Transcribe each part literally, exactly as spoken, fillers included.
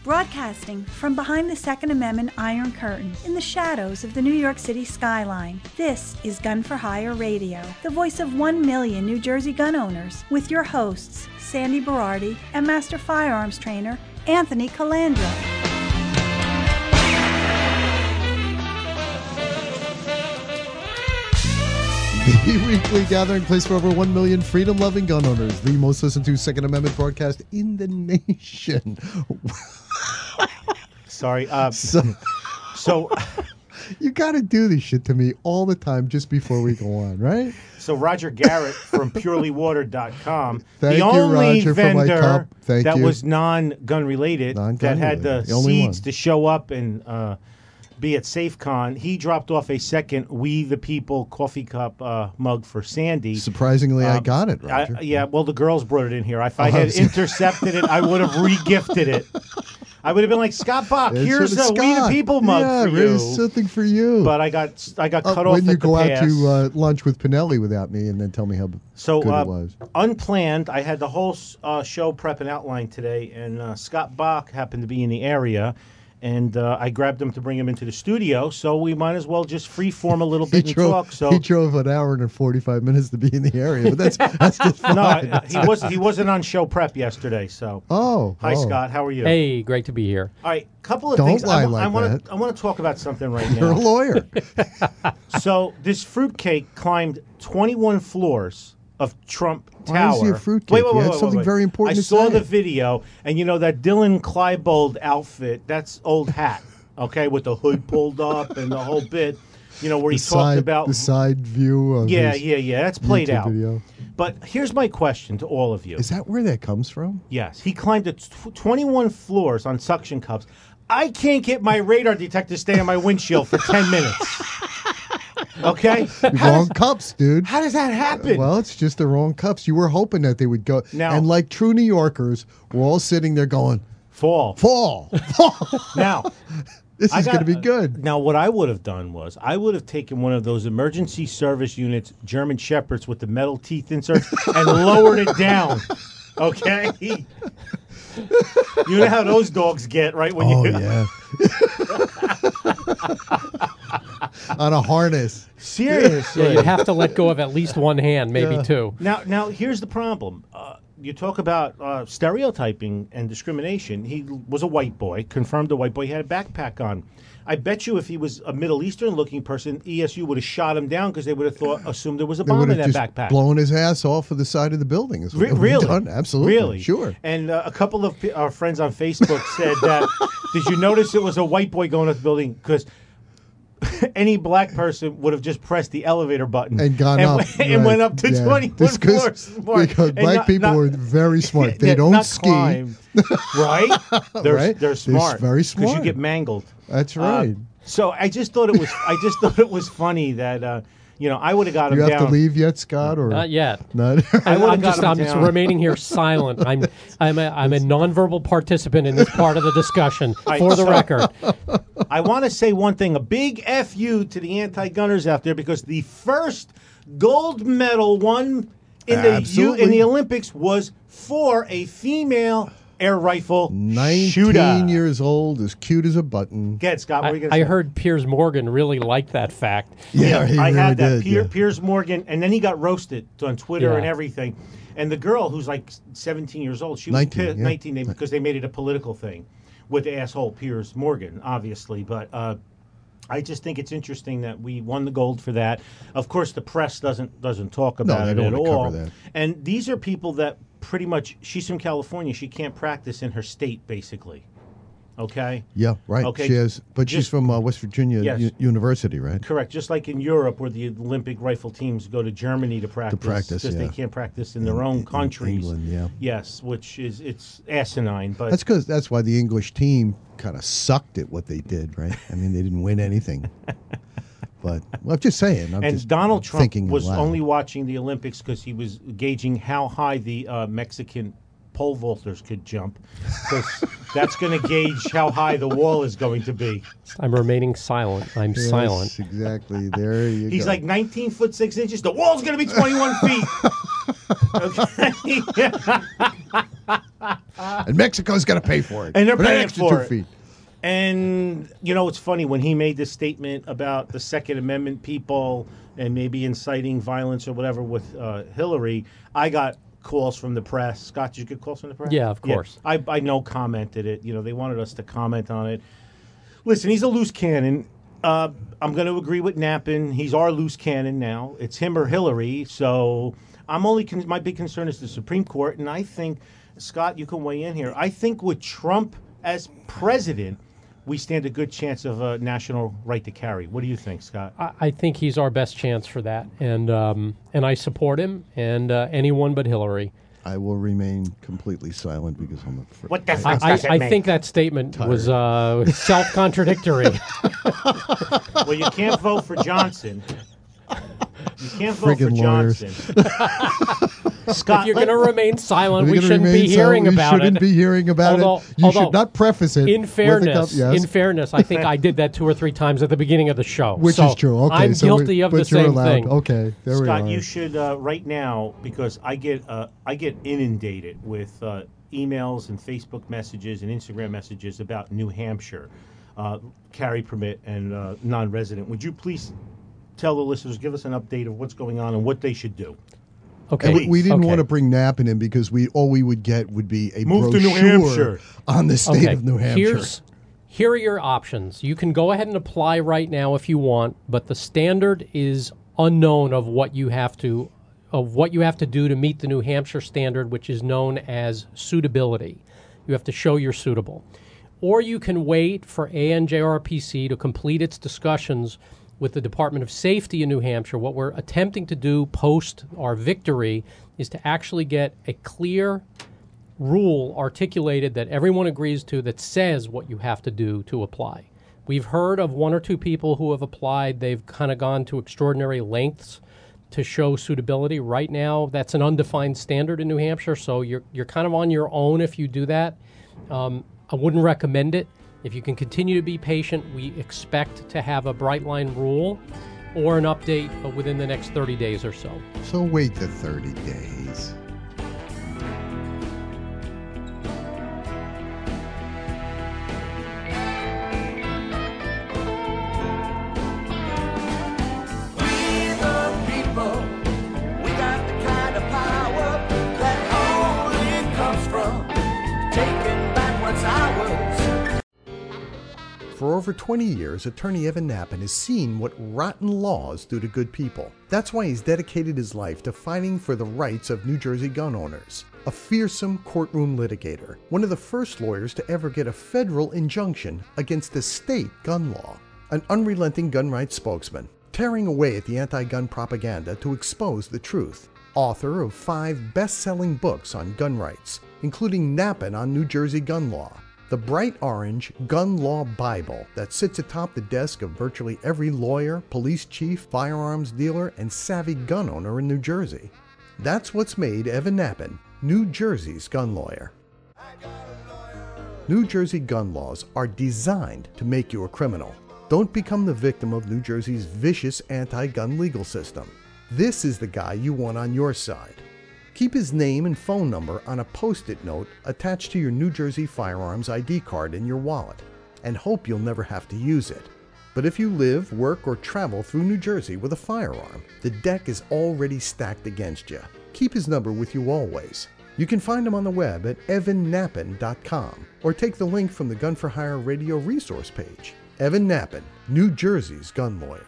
Broadcasting from behind the Second Amendment Iron Curtain in the shadows of the New York City skyline, this is Gun for Hire Radio, the voice of one million New Jersey gun owners, with your hosts, Sandy Berardi and Master Firearms Trainer, Anthony Calandra. The weekly gathering place for over one million freedom-loving gun owners, the most listened to Second Amendment broadcast in the nation. Sorry. Uh, so, so you got to do this shit to me all the time just before we go on, right? So Roger Garrett from purely water dot com, Thank the you, only Roger, for my vendor cup. Thank that you. was non-gun related, Non-gun that had the, related. The only seeds one. to show up and uh, be at SafeCon, he dropped off a second We the People coffee cup uh, mug for Sandy. Surprisingly, I Um, got it, Roger. I, yeah, well, the girls brought it in here. If I Oh, had was- intercepted it, I would have re-gifted it. I would have been like, Scott Bach, It's here's for a We the Scott. People mug yeah, for here's you. something for you. But I got I got Uh, cut off when you at the go out pass. to uh, lunch with Pinelli without me and then tell me how So good uh, it was. unplanned, I had the whole uh, show prep and outline today, and uh, Scott Bach happened to be in the area, and uh, I grabbed him to bring him into the studio. So we might as well just freeform a little He bit and drove, talk. So he drove an hour and forty-five minutes to be in the area, but that's that's just fine. no, I, he was he wasn't on show prep yesterday. So Oh, hi oh. Scott, how are you? Hey, great to be here. All right, couple of Don't things. lie I, like I want that. to I want to talk about something right You're a now. lawyer. So this fruitcake climbed twenty-one floors of Trump Why Tower. is he a fruitcake? Wait, wait, He wait, had wait, something wait. very important I to saw say. the video, and you know that Dylan Klebold outfit. That's old hat, okay, with the hood pulled up and the whole bit. You know where he the talked side, about the side view of yeah, his yeah, yeah. That's played YouTube out. video. But here's my question to all of you. Is that where that comes from? Yes, he climbed the tw- twenty-one floors on suction cups. I can't get my radar detector to stay on my windshield for ten minutes. Okay? How Wrong does, cups, dude. how does that happen? Well, it's just the wrong cups. You were hoping that they would go. Now- and like true New Yorkers, we're all sitting there going, Fall. fall, fall. Now, This I is going to got- be good. Now, what I would have done was I would have taken one of those emergency service units, German Shepherds with the metal teeth inserts, and lowered it down. Okay? You know how those dogs get, right? When Oh, you yeah. On a harness. Seriously. Yeah, you'd have to let go of at least one hand, maybe Yeah. two. Now, now here's the problem. Uh, you talk about uh, stereotyping and discrimination. He was a white boy, confirmed a white boy. He had a backpack on. I bet you if he was a Middle Eastern-looking person, E S U would have shot him down because they would have thought, assumed there was a They bomb would in have that just backpack. blown his ass off of the side of the building. Is what Re- they would have really? done. Absolutely. Really? Sure. And uh, a couple of p- our friends on Facebook said that, did you notice it was a white boy going up the building? Because any black person would have just pressed the elevator button And gone and, up. went- and right. went up to Yeah. twenty-one Just 'cause- floors. more. Because And black not- people not- are very smart. They Yeah, don't not ski. climb, right? They're, Right? they're They're smart. very Because you smart. get mangled. That's Uh, right. so I just thought it was. I just thought it was funny that uh, you know I would have got him you have down. to leave yet, Scott? Or Not yet. Not? I I'm, would've I'm got just, him I'm just down. remaining here silent. I'm, I'm, a, I'm a nonverbal participant in this part of the discussion. right, For the so- record, I want to say one thing: a big F you to the anti-gunners out there, because the first gold medal won in the U, Absolutely. in the Olympics was for a female air rifle nineteen shooter. years old, as cute as a button. Get it, Scott. What are you I, gonna I say? heard Piers Morgan really liked that fact. Yeah, he I really had that. did. Pier, yeah. Piers Morgan, and then he got roasted on Twitter Yeah. and everything. And the girl, who's like seventeen years old, she was nineteen, pissed, yeah. nineteen, they, because they made it a political thing with the asshole Piers Morgan, obviously. But uh, I just think it's interesting that we won the gold for that. Of course, the press doesn't doesn't talk about they it don't at wanna cover all. that. And these are people that pretty much. She's from California. She can't practice in her state, basically. Okay. Yeah, right. Okay, She has, but she's just- from uh, West Virginia Yes. U- University, right? Correct. Just like in Europe, where the Olympic rifle teams go to Germany to practice, practice, because yeah. they can't practice in their own in countries. England, yeah. Yes, which is it's asinine. But That's because that's why the English team kind of sucked at what they did, right? I mean, they didn't win anything. But well, I'm just saying. I'm and just Donald Trump thinking was aloud. only watching the Olympics because he was gauging how high the uh, Mexican pole vaulters could jump, because that's going to gauge how high the wall is going to be. I'm remaining silent. I'm Yes, silent. Exactly. There you He's go. like nineteen foot six inches. The wall's going to be twenty-one feet. Okay. and Mexico's going to pay for it. And they're for that paying extra for two it. feet. And, you know, it's funny, when he made this statement about the Second Amendment people and maybe inciting violence or whatever with uh, Hillary, I got calls from the press. Scott, did you get calls from the press? Yeah, of course. I, I know commented it. You know, they wanted us to comment on it. Listen, he's a loose cannon. Uh, I'm going to agree with Nappen. He's our loose cannon now. It's him or Hillary. So I'm only con- my big concern is the Supreme Court. And I think, Scott, you can weigh in here. I think with Trump as president, we stand a good chance of a national right to carry. What do you think, Scott? I, I think he's our best chance for that, and um, and I support him and uh, anyone but Hillary. I will remain completely silent because I'm afraid. What the I, fuck I, does it I make? think that statement was uh, self-contradictory. Well, you can't vote for Johnson. You can't vote Friggin' for lawyers. Johnson. Scott, If you're let- going to remain silent, If we you're gonna shouldn't be remain hearing silent, about we shouldn't it. be hearing about Although- it. You although, should not preface it. In with a fairness, cup- yes. in fairness, I think I did that two or three times at the beginning of the show. Which So is true. Okay, I'm so guilty we, of but the you're same allowed. thing. Okay, there we Scott, are. you should uh, right now, because I get uh, I get inundated with uh, emails and Facebook messages and Instagram messages about New Hampshire uh, carry permit and uh, non-resident. Would you please tell the listeners, give us an update of what's going on and what they should do? Okay. And we, we didn't okay. want to bring Nappen in because we all we would get would be a Move to New brochure Hampshire. on the state Okay, of New Hampshire. Here's, here are your options. You can go ahead and apply right now if you want, but the standard is unknown of what you have to of what you have to do to meet the New Hampshire standard, which is known as suitability. You have to show you're suitable. Or you can wait for A N J R P C to complete its discussions with the Department of Safety in New Hampshire. What we're attempting to do post our victory is to actually get a clear rule articulated that everyone agrees to that says what you have to do to apply. We've heard of one or two people who have applied. They've kind of gone to extraordinary lengths to show suitability. Right now, that's an undefined standard in New Hampshire, so you're you're kind of on your own if you do that. Um, I wouldn't recommend it. If you can continue to be patient, we expect to have a bright line rule or an update uh, within the next thirty days or so. So wait the thirty days. For over twenty years, attorney Evan Nappen has seen what rotten laws do to good people. That's why he's dedicated his life to fighting for the rights of New Jersey gun owners. A fearsome courtroom litigator, one of the first lawyers to ever get a federal injunction against a state gun law. An unrelenting gun rights spokesman, tearing away at the anti-gun propaganda to expose the truth. Author of five best-selling books on gun rights, including Nappen on New Jersey gun law, the bright orange Gun Law Bible that sits atop the desk of virtually every lawyer, police chief, firearms dealer, and savvy gun owner in New Jersey. That's what's made Evan Nappen New Jersey's gun lawyer. New Jersey gun laws are designed to make you a criminal. Don't become the victim of New Jersey's vicious anti-gun legal system. This is the guy you want on your side. Keep his name and phone number on a post-it note attached to your New Jersey firearms I D card in your wallet, and hope you'll never have to use it. But if you live, work, or travel through New Jersey with a firearm, the deck is already stacked against you. Keep his number with you always. You can find him on the web at evan nappen dot com, or take the link from the Gun for Hire radio resource page. Evan Nappen, New Jersey's gun lawyer.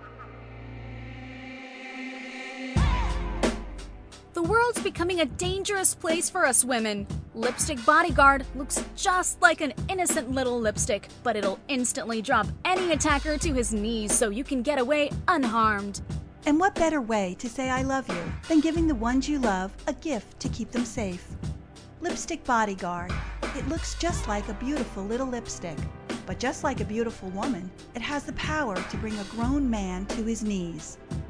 The world's becoming a dangerous place for us women. Lipstick Bodyguard looks just like an innocent little lipstick, but it'll instantly drop any attacker to his knees so you can get away unharmed. And what better way to say I love you than giving the ones you love a gift to keep them safe? Lipstick Bodyguard. It looks just like a beautiful little lipstick, but just like a beautiful woman, it has the power to bring a grown man to his knees.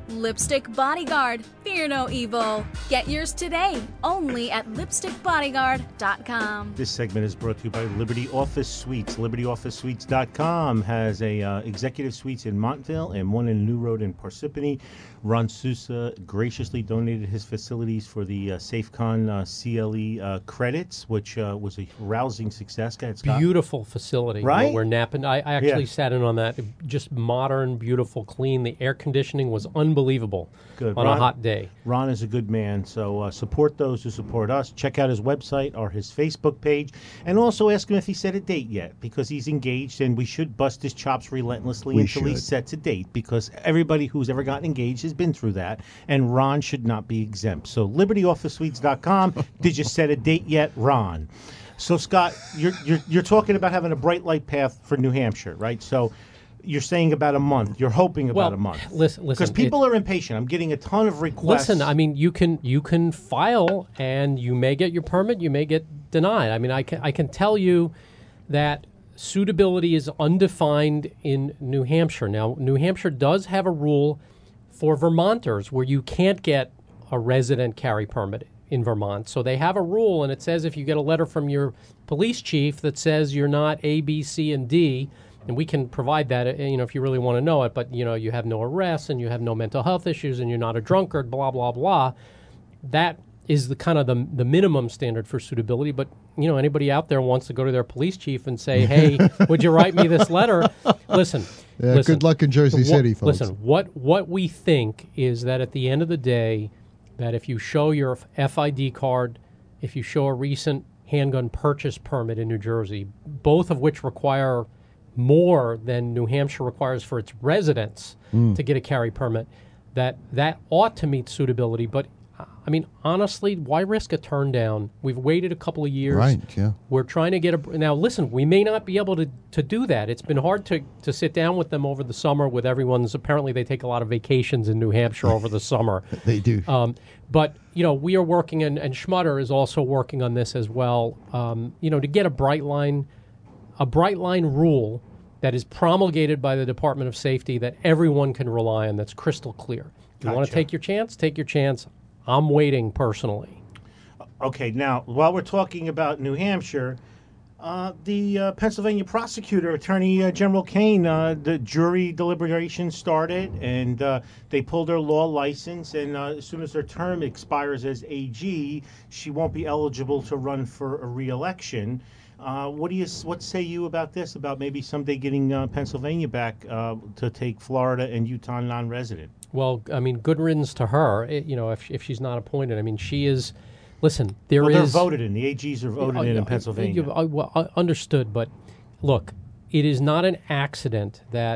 Lipstick Bodyguard, fear no evil. Get yours today, only at lipstick bodyguard dot com. This segment is brought to you by Liberty Office Suites. liberty office suites dot com has a uh, executive suites in Montville and one in New Road in Parsippany. Ron Sousa graciously donated his facilities for the uh, SafeCon uh, C L E uh, credits, which uh, was a rousing success. Go ahead, Scott. Beautiful facility. Right? We're napping. I, I actually Yeah. sat in on that. Just modern, beautiful, clean. The air conditioning was unbelievable Good. on Ron- a hot day. Ron is a good man, so uh, support those who support us. Check out his website or his Facebook page, and also ask him if he set a date yet, because he's engaged, and we should bust his chops relentlessly We until he should. sets a date, because everybody who's ever gotten engaged has been through that, and Ron should not be exempt. So liberty office suites dot com. Did you set a date yet, Ron? So, Scott, you're, you're, you're talking about having a bright light path for New Hampshire, right? So you're saying about a month. You're hoping about Well, a month. listen- listen, Because people are impatient. I'm getting a ton of requests. Listen, I mean, you can you can file, and you may get your permit, you may get denied. I mean, I can I can tell you that suitability is undefined in New Hampshire. Now, New Hampshire does have a rule for Vermonters where you can't get a resident carry permit in Vermont. So they have a rule, and it says if you get a letter from your police chief that says you're not A, B, C, and D, and we can provide that, uh, you know, if you really want to know it, but, you know, you have no arrests and you have no mental health issues and you're not a drunkard, blah, blah, blah, that is the kind of the, the minimum standard for suitability. But, you know, anybody out there wants to go to their police chief and say, hey, would you write me this letter? Listen. Yeah, listen, good luck in Jersey what- City, folks. Listen, what, what we think is that at the end of the day, that if you show your F I D card, if you show a recent handgun purchase permit in New Jersey, both of which require more than New Hampshire requires for its residents Mm. to get a carry permit, that that ought to meet suitability. But, I mean, honestly, why risk a turn down? We've waited a couple of years. Right, yeah. We're trying to get a... Now, listen, we may not be able to, to do that. It's been hard to, to sit down with them over the summer with everyone's... Apparently, they take a lot of vacations in New Hampshire over the summer. They do. Um, but, you know, we are working, and, and Schmutter is also working on this as well, um, you know, to get a bright line, a bright line rule that is promulgated by the Department of Safety that everyone can rely on, that's crystal clear. If you want to Gotcha. take your chance, take your chance. I'm waiting personally. Okay, now, while we're talking about New Hampshire, uh, the uh, Pennsylvania prosecutor, Attorney uh, General Kane, uh, the jury deliberations started, and uh, they pulled her law license, and uh, as soon as her term expires as A G, she won't be eligible to run for a re-election. Uh, what do you what say you about this? About maybe someday getting uh, Pennsylvania back uh, to take Florida and Utah non-resident? Well, I mean, good riddance to her. It, you know, if if she's not appointed, I mean, she is. Listen, there Well, they're is voted in. The A Gs are voted Uh, in in uh, Pennsylvania. you- uh, well, uh, understood, but look, it is not an accident that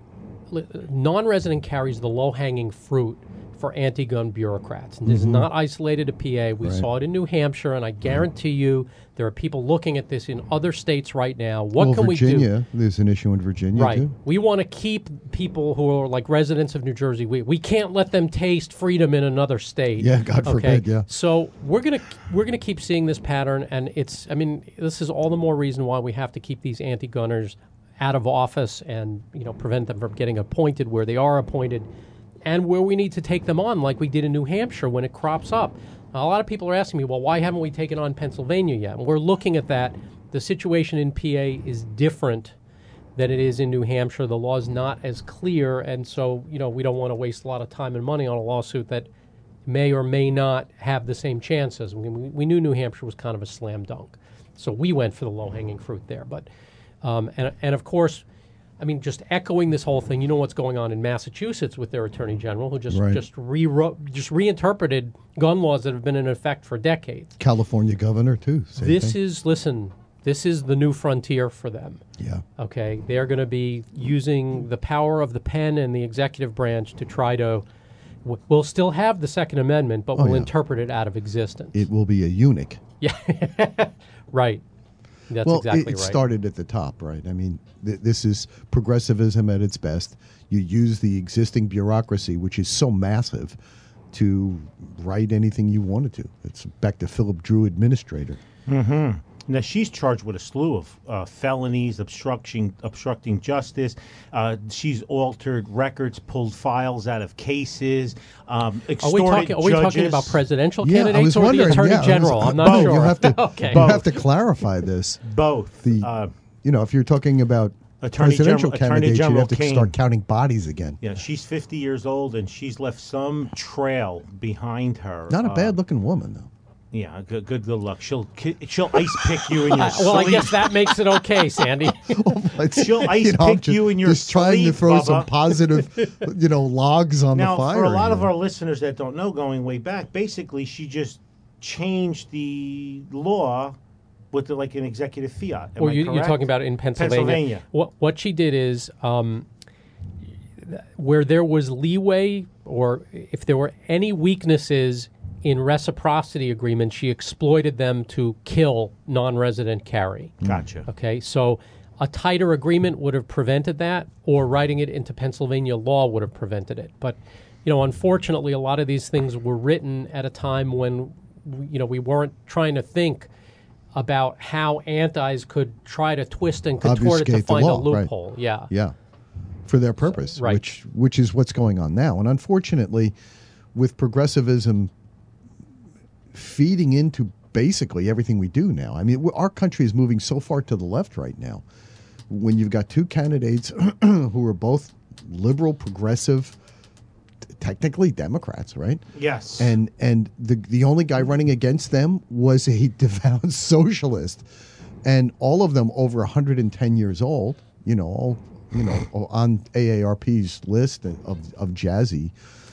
li- non-resident carries the low-hanging fruit for anti-gun bureaucrats. And this is not isolated to P A. We Right. saw it in New Hampshire, and I guarantee you there are people looking at this in other states right now. What well, can we do? Virginia, there's an issue in Virginia, Right. too. We want to keep people who are like residents of New Jersey. We, we can't let them taste freedom in another state. Yeah, God okay? forbid, yeah. So we're gonna we're gonna keep seeing this pattern, and it's I mean this is all the more reason why we have to keep these anti-gunners out of office and you know prevent them from getting appointed where they are appointed, and where we need to take them on, like we did in New Hampshire when it crops up. A lot of people are asking me, well, why haven't we taken on Pennsylvania yet? And we're looking at that. The situation in P A is different than it is in New Hampshire. The law is not as clear, and so you know we don't want to waste a lot of time and money on a lawsuit that may or may not have the same chances. We, we, we knew New Hampshire was kind of a slam dunk, so we went for the low-hanging fruit there. But um, and and of course, I mean, just echoing this whole thing, you know what's going on in Massachusetts with their attorney general, who just Right. just rewrote, just reinterpreted gun laws that have been in effect for decades. California governor, too. Same This thing. is listen. This is the new frontier for them. Yeah. Okay, they're going to be using the power of the pen and the executive branch to try to. w- We'll still have the Second Amendment, but Oh, we'll yeah. interpret it out of existence. It will be a eunuch. yeah, right. That's well, exactly it, it right. started at the top, right? I mean, th- this is progressivism at its best. You use the existing bureaucracy, which is so massive, to write anything you wanted to. It's back to Philip Drew administrator. Now, she's charged with a slew of uh, felonies, obstructing obstructing justice. Uh, she's altered records, pulled files out of cases, um, Are we extorted talking? Are we talking judges. about presidential Yeah, I candidates was or the wondering, attorney yeah, I was- general? I'm not Both. sure. You have to, okay. you have to clarify this. Both. The uh, you know, if you're talking about Attorney presidential General- Attorney candidates, you General have to Kane. start counting bodies again. yeah, she's fifty years old, and she's left some trail behind her. Not a Uh, bad-looking woman, though. Yeah, good, good, good luck. She'll ki- she'll ice pick you in your well, sleep. I guess that makes it okay, Sandy. She'll ice I'm pick you in your just trying to sleep, throw some Bubba. positive, you know, logs on Now, the fire. for a lot of here. our listeners that don't know, going way back, basically she just changed the law with the, like an executive fiat. Am Well, I you, you're correct? talking about it in Pennsylvania. Pennsylvania. What what she did is, um, th- where there was leeway, or if there were any weaknesses in reciprocity agreements, she exploited them to kill non-resident carry. Gotcha. Okay, so a tighter agreement would have prevented that, or writing it into Pennsylvania law would have prevented it. But, you know, unfortunately, a lot of these things were written at a time when, you know, we weren't trying to think about how antis could try to twist and contort it to Obfuscate the find a law, right. loophole. Yeah. Yeah, for their purpose, Right. which which is what's going on now. And unfortunately, with progressivism feeding into basically everything we do now, I mean, w- our country is moving so far to the left right now. When you've got two candidates who are both liberal, progressive, t- technically Democrats, right? Yes. And and the the only guy running against them was a devout socialist, and all of them over one hundred ten years old. You know, all you know on A A R P's list of of jazzy.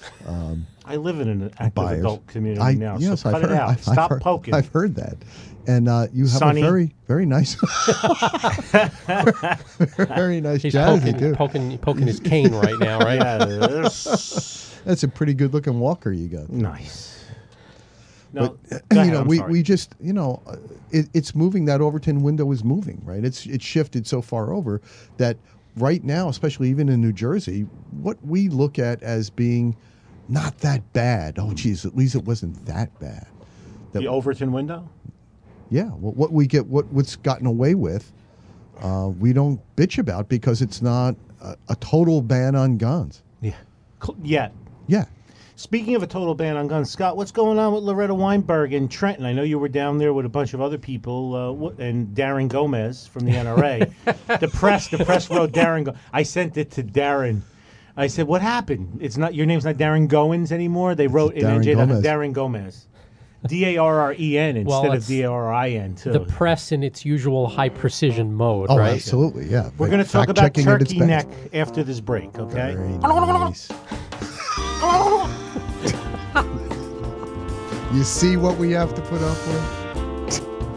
I live in an active Buyers. adult community I, now, yes, so I've cut heard, it out. I've, I've Stop heard, poking. I've heard that, and uh, you have Sonny. a very very nice, very nice He's jazzy poking, too. poking, poking his cane right now, right? Yes. That's a pretty good looking walker you got. Nice. No, But go you ahead, know, I'm we, sorry. we just you know, uh, it, it's moving. That Overton window is moving, right? It's it's shifted so far over that right now, especially even in New Jersey, what we look at as being not that bad. Oh, geez, at least it wasn't that bad. That, the Overton window? yeah, what, what we get, what what's gotten away with, uh, we don't bitch about because it's not a, a total ban on guns. Yeah. Cl- Yet. Yeah. Speaking of a total ban on guns, Scott, what's going on with Loretta Weinberg in Trenton? I know you were down there with a bunch of other people, uh, wh- and Darren Gomez from the N R A. the press, the press wrote Darren. Go- I sent it to Darren. I said, "What happened? It's not your name's not Darren Goins anymore." They wrote in Darren N J Gomez. Darren Gomez, D A R R E N instead Well, of it's D A R R I N too. The press in its usual high precision mode, Oh, right? absolutely. Yeah. We're going to talk about Fact-checking at its turkey neck best. after this break, okay? Very nice. You see what we have to put up with?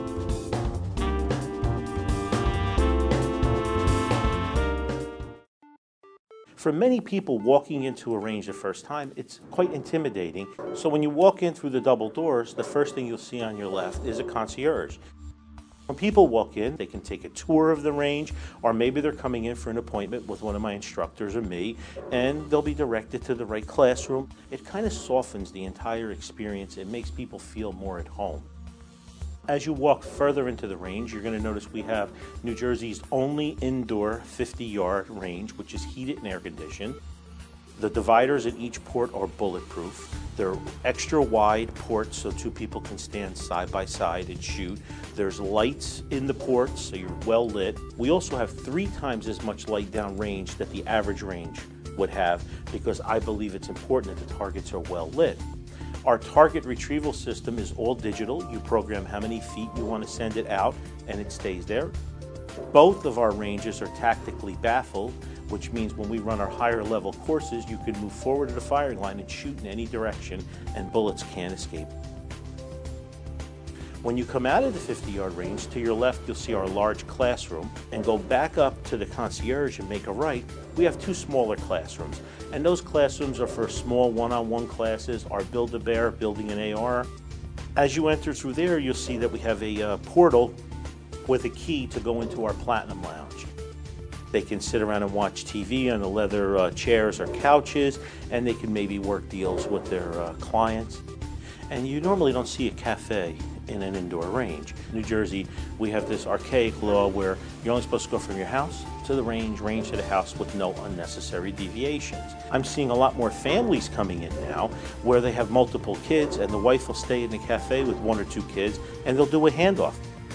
For many people walking into a range the first time, it's quite intimidating. So when you walk in through the double doors, the first thing you'll see on your left is a concierge. When people walk in, they can take a tour of the range, or maybe they're coming in for an appointment with one of my instructors or me, and they'll be directed to the right classroom. It kind of softens the entire experience. It makes people feel more at home. As you walk further into the range, you're going to notice we have New Jersey's only indoor fifty-yard range, which is heated and air-conditioned. The dividers at each port are bulletproof. They're extra wide ports so two people can stand side by side and shoot. There's lights in the ports, so you're well lit. We also have three times as much light down range that the average range would have, because I believe it's important that the targets are well lit. Our target retrieval system is all digital. You program how many feet you want to send it out, and it stays there. Both of our ranges are tactically baffled, which means when we run our higher level courses, you can move forward to the firing line and shoot in any direction, and bullets can't escape. When you come out of the fifty-yard range, to your left you'll see our large classroom, and go back up to the concierge and make a right. We have two smaller classrooms, and those classrooms are for small one-on-one classes, our Build-A-Bear, building an A R. As you enter through there, you'll see that we have a uh, portal with a key to go into our Platinum Lounge. They can sit around and watch T V on the leather uh, chairs or couches, and they can maybe work deals with their uh, clients. And you normally don't see a cafe in an indoor range. In New Jersey, we have this archaic law where you're only supposed to go from your house to the range, range to the house with no unnecessary deviations. I'm seeing a lot more families coming in now where they have multiple kids and the wife will stay in the cafe with one or two kids and they'll do a handoff.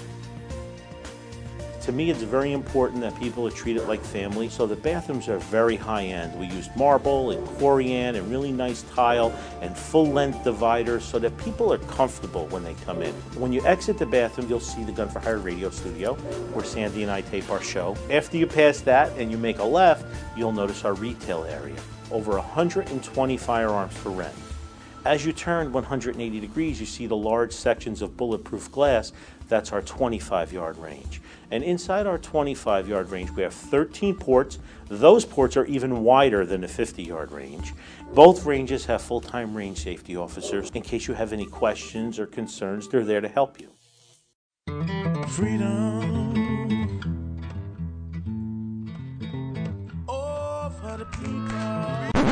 To me, it's very important that people are treated like family, so the bathrooms are very high-end. We use marble and corian and really nice tile and full-length dividers so that people are comfortable when they come in. When you exit the bathroom, you'll see the Gun for Hire radio studio, where Sandy and I tape our show. After you pass that and you make a left, you'll notice our retail area. Over one hundred twenty firearms for rent. As you turn one hundred eighty degrees, you see the large sections of bulletproof glass. That's our twenty-five yard range. And inside our twenty-five yard range, we have thirteen ports. Those ports are even wider than the fifty yard range. Both ranges have full-time range safety officers. In case you have any questions or concerns, they're there to help you. Freedom. Oh, for the people.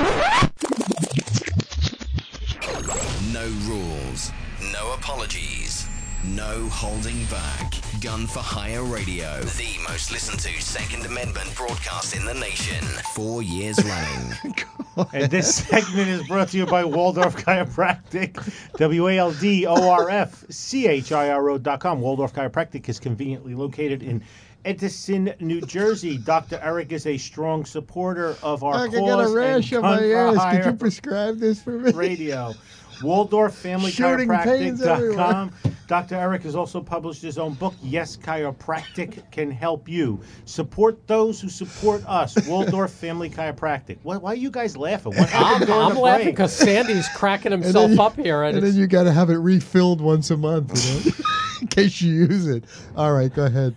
No rules, no apologies, no holding back. Gun for Hire Radio, the most listened to Second Amendment broadcast in the nation. Four years running. And this segment is brought to you by Waldorf Chiropractic, W A L D O R F C H I R O dot com. Waldorf Chiropractic is conveniently located in Edison, New Jersey. Doctor Eric is a strong supporter of our I cause. I got a rash on my ass. Could you prescribe this for me? Radio. Waldorf Family Chiropractic dot com. Doctor Eric has also published his own book, Yes, Chiropractic Can Help You. Support those who support us. Waldorf Family Chiropractic. Why, why are you guys laughing? What happened I'm, during I'm the laughing break? because Sandy's cracking himself you, up here. And, And it's, then you got to have it refilled once a month, you know, in case you use it. All right, go ahead.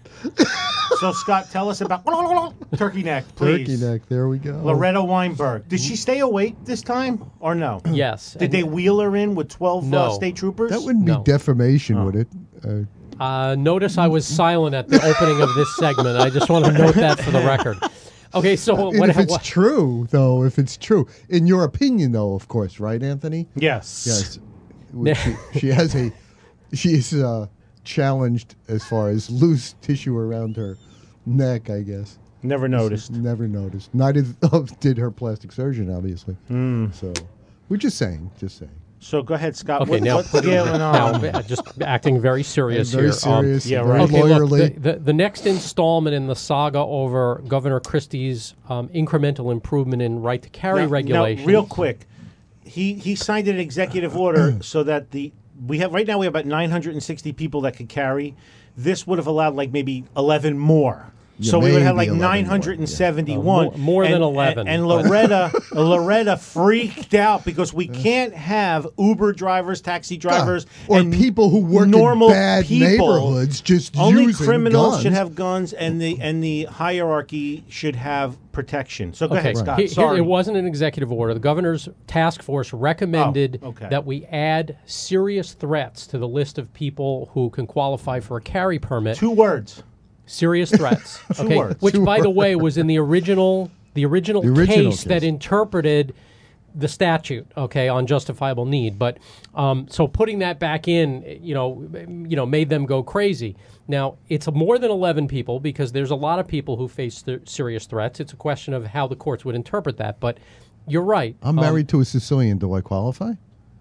So, Scott, tell us about Turkey Neck, please. Turkey Neck, there we go. Loretta Weinberg. Did she stay awake this time or no? yes. Did and- they wheel her in with twelve No. uh, state troopers? That wouldn't be No. defamation, Oh. would it? Uh, Uh, notice I was silent at the opening of this segment. I just want to note that for the record. Okay, so and what? if it's what true, though, if it's true, in your opinion, though, of course, right, Anthony? Yes. Yes. Well, she, she has a, she is uh, challenged as far as loose tissue around her neck, I guess. Never noticed. Never noticed. Neither of did her plastic surgeon, obviously. Mm. So, we're just saying, just saying. So go ahead, Scott. Okay, what, now, what's going now on? uh, just acting very serious Very here. Um, serious. yeah, very right. Okay, look, lawyerly. the, the, the next installment in the saga over Governor Christie's um, incremental improvement in right to carry Now- regulations. Now, real quick, he he signed an executive order so that the we have right now we have about nine hundred sixty people that could carry. This would have allowed like maybe eleven more. Yeah, so we would have maybe like eleven nine hundred seventy-one. more- more and, than eleven, And, and but- Loretta Loretta freaked out because we can't have Uber drivers, taxi drivers, or and people who work normal in bad people. neighborhoods just Only using criminals guns. should have guns, and the and the hierarchy should have protection. So go Okay, ahead, Scott. he- he- Sorry. it wasn't an executive order. The governor's task force recommended Oh, okay. that we add serious threats to the list of people who can qualify for a carry permit. Two words. Serious threats. Two okay, words. which, Two by the way, was in the original the original, The original case, that case. interpreted the statute. Okay, on justifiable need. But um, so putting that back in, you know, you know, made them go crazy. Now it's more than eleven people because there's a lot of people who face th- serious threats. It's a question of how the courts would interpret that. But you're right. I'm Um, married to a Sicilian. Do I qualify?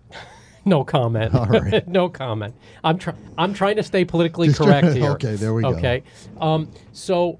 No comment. All right. No comment. I'm trying. I'm trying to stay politically Just correct try- here. okay, there we go. Okay. Um, so,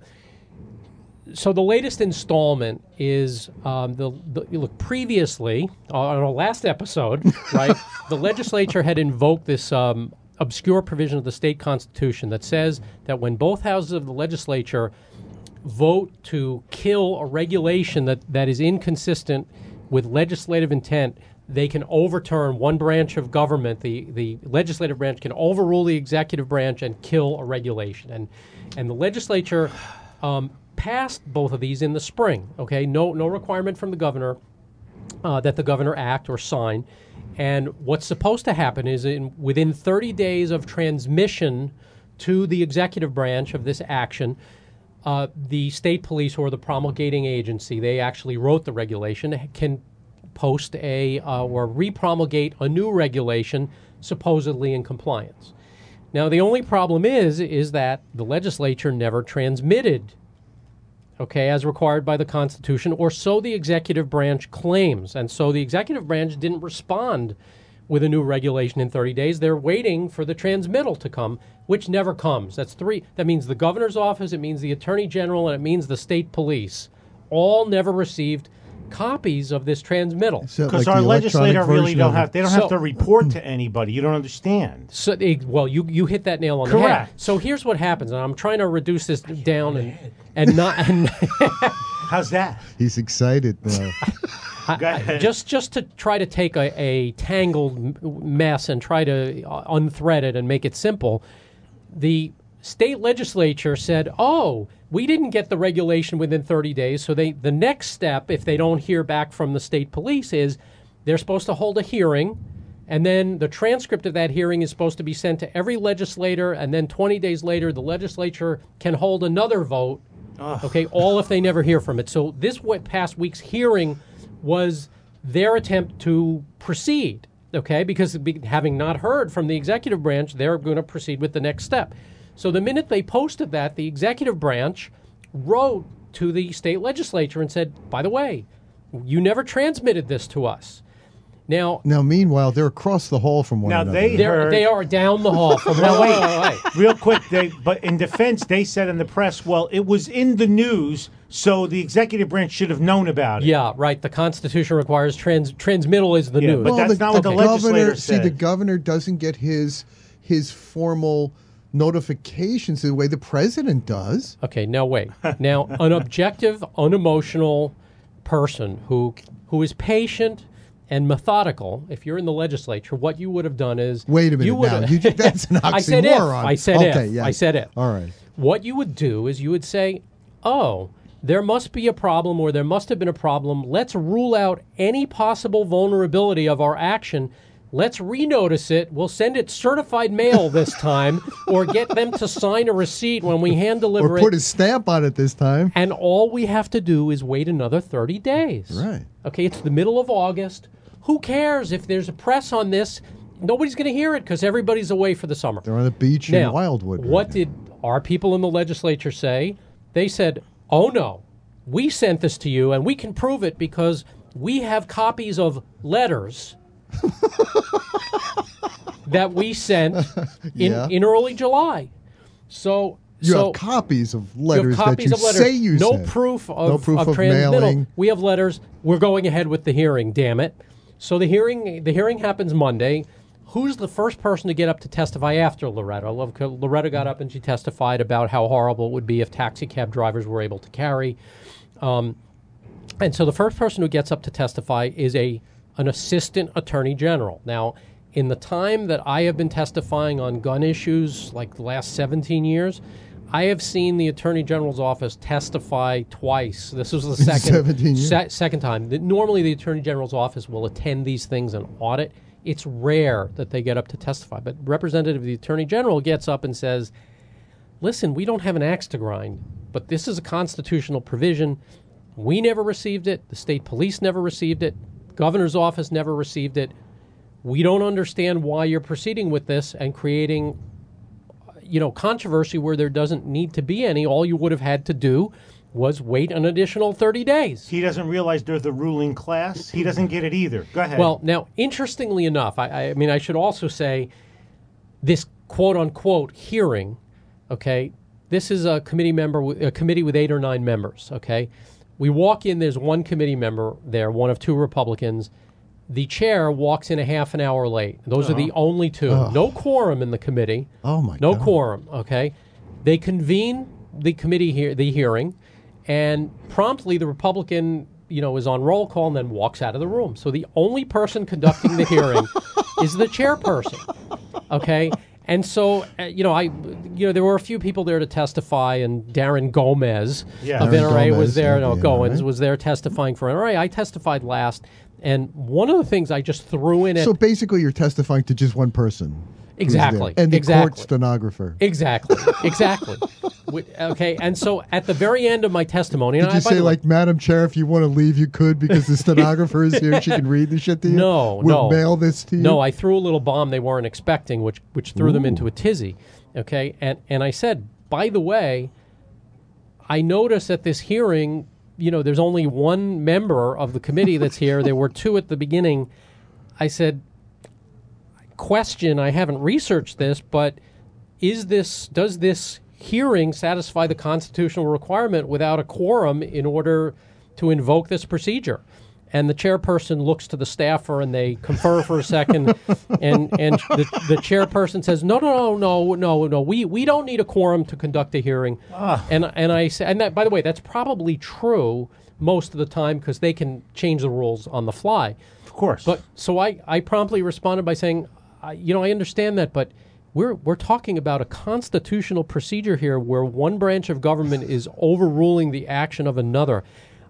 so the latest installment is um, the, the look. Previously, on our last episode, right, the legislature had invoked this um, obscure provision of the state constitution that says that when both houses of the legislature vote to kill a regulation that, that is inconsistent with legislative intent, they can overturn one branch of government. The, the legislative branch can overrule the executive branch and kill a regulation. And and the legislature um, passed both of these in the spring. Okay, no no requirement from the governor uh, that the governor act or sign. And what's supposed to happen is in within thirty days of transmission to the executive branch of this action, uh, the state police or the promulgating agency, they actually wrote the regulation, can post a uh, or repromulgate a new regulation supposedly in compliance. Now, the only problem is, is that the legislature never transmitted, okay, as required by the Constitution, or so the executive branch claims. And so the executive branch didn't respond with a new regulation in thirty days. They're waiting for the transmittal to come, which never comes. That's three. That means the governor's office, it means the attorney general, and it means the state police all never received copies of this transmittal. Because like our legislator really don't have, they don't so, have to report to anybody. You don't understand. So, well, you, you hit that nail on Correct. the head. So here's what happens, and I'm trying to reduce this down and, and not... And How's that? He's excited now. I, just just to try to take a, a tangled mess and try to uh, unthread it and make it simple, the state legislature said, oh, we didn't get the regulation within thirty days, so they the next step, if they don't hear back from the state police, is they're supposed to hold a hearing, and then the transcript of that hearing is supposed to be sent to every legislator, and then twenty days later, the legislature can hold another vote, Ugh. okay, all if they never hear from it. So this past week's hearing was their attempt to proceed, okay, because having not heard from the executive branch, they're going to proceed with the next step. So the minute they posted that, the executive branch wrote to the state legislature and said, by the way, you never transmitted this to us. Now, now meanwhile, they're across the hall from one now another. They, heard, they are down the hall from one now, wait, another. Real quick, they, but in defense, they said in the press, well, it was in the news, so the executive branch should have known about it. Yeah, right. The Constitution requires trans, transmittal is the yeah, news. But that's the, not what the the governor, legislator see, said. the governor doesn't get his his formal notifications the way the president does. Okay, now wait. Now, an objective, unemotional person who who is patient and methodical, if you're in the legislature, what you would have done is... Wait a minute you would now. You, that's an oxymoron. I said if. I said okay, if. Yes. I said if. All right. What you would do is you would say, oh, there must be a problem or there must have been a problem. Let's rule out any possible vulnerability of our action. Let's renotice it. We'll send it certified mail this time or get them to sign a receipt when we hand deliver or it. Or put a stamp on it this time. And all we have to do is wait another thirty days. Right. Okay, it's the middle of August. Who cares if there's a press on this? Nobody's going to hear it because everybody's away for the summer. They're on the beach now, in Wildwood. Right what now. did our people in the legislature say? They said, oh no, we sent this to you and we can prove it because we have copies of letters that we sent in, yeah. in early July. So you so have copies of letters you have copies that you of letters. say you no sent. proof of, no proof of, of transmittal. mailing. We have letters. We're going ahead with the hearing. Damn it! So the hearing the hearing happens Monday. Who's the first person to get up to testify after Loretta? Loretta got up and she testified about how horrible it would be if taxi cab drivers were able to carry. Um, and so the first person who gets up to testify is a an assistant attorney general. Now, in the time that I have been testifying on gun issues, like the last seventeen years, I have seen the attorney general's office testify twice. This was the second seventeen years. Se- second time. Normally, the attorney general's office will attend these things and audit. It's rare that they get up to testify, but Representative of the Attorney General gets up and says, listen, we don't have an axe to grind, but this is a constitutional provision. We never received it. The state police never received it. Governor's office never received it. We don't understand why you're proceeding with this and creating, you know, controversy where there doesn't need to be any. All you would have had to do was wait an additional thirty days. He doesn't realize they're the ruling class. He doesn't get it either. Go ahead. Well, now, interestingly enough, I, I mean, I should also say this quote-unquote hearing, okay, this is a committee member, a committee with eight or nine members, okay? We walk in, there's one committee member there, one of two Republicans. The chair walks in a half an hour late. Those uh-huh. are the only two. Uh-huh. No quorum in the committee. Oh, my no God. No quorum, okay? They convene the committee here, the hearing, and promptly the Republican, you know, is on roll call and then walks out of the room. So the only person conducting the hearing is the chairperson, okay? And so, uh, you know, I, you know, there were a few people there to testify, and Darren Gomez yeah. of Darren N R A Gomez, was there. yeah, No, the Goins N R A. was there testifying for N R A. I testified last, and one of the things I just threw in it. So basically, you're testifying to just one person. Exactly. And the exactly. court stenographer. Exactly. Exactly. Wi- Okay, and so at the very end of my testimony, Did and you I, by say, the way- like, Madam Chair, if you want to leave, you could because the stenographer is here. She can read the shit to you? No, we'll no. mail this to you? No, I threw a little bomb they weren't expecting, which which threw them Ooh. into a tizzy. Okay, and and I said, by the way, I noticed at this hearing, you know, there's only one member of the committee that's here. There were two at the beginning. I said, question, I haven't researched this, but is this does this hearing satisfy the constitutional requirement without a quorum in order to invoke this procedure? And the chairperson looks to the staffer and they confer for a second, and and the, the chairperson says, no, no, no, no, no, no, we we don't need a quorum to conduct a hearing. Ah. And and I say, and that, by the way, that's probably true most of the time because they can change the rules on the fly. Of course. But so I, I promptly responded by saying, I, you know, I understand that, but we're we're talking about a constitutional procedure here where one branch of government is overruling the action of another.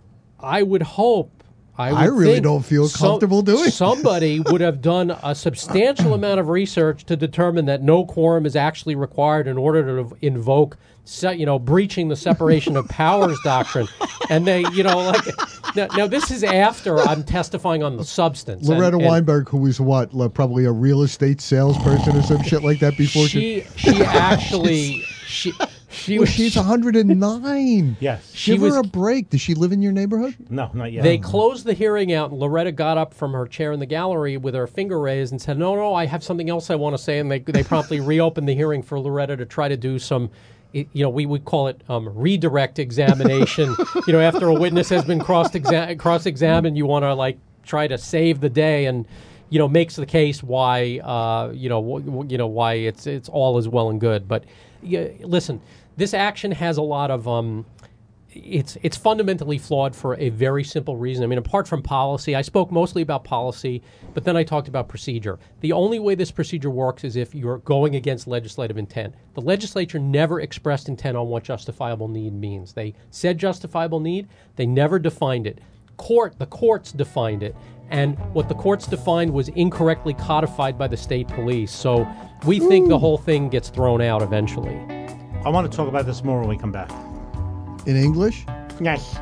I would hope. I, would I really think don't feel some- comfortable doing it. Somebody would have done a substantial amount of research to determine that no quorum is actually required in order to invoke, se- you know, breaching the separation of powers doctrine. And they, you know, like now, now this is after I'm testifying on the substance. and- Loretta and Weinberg, who was what, like, probably a real estate salesperson or some shit like that before She she actually she she Well, was she's one hundred nine. Yes. She Give was- her a break. Does she live in your neighborhood? No, not yet. They closed the hearing out, and Loretta got up from her chair in the gallery with her finger raised and said, no, no, I have something else I want to say. And they, they promptly reopened the hearing for Loretta to try to do some, i- you know, we would call it um, redirect examination. You know, after a witness has been cross-exa- cross-examined, you want to, like, try to save the day and, you know, makes the case why, uh, you know, w- w- you know, why it's it's all is well and good. But yeah, listen, this action has a lot of... Um, It's it's fundamentally flawed for a very simple reason. I mean, apart from policy, I spoke mostly about policy, but then I talked about procedure. The only way this procedure works is if you're going against legislative intent. The legislature never expressed intent on what justifiable need means. They said justifiable need, they never defined it. Court, the courts defined it, and what the courts defined was incorrectly codified by the state police. So we think the whole thing gets thrown out eventually. I want to talk about this more when we come back. In English? Yes.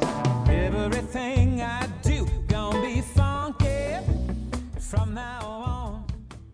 Everything I do gonna be funky from now on.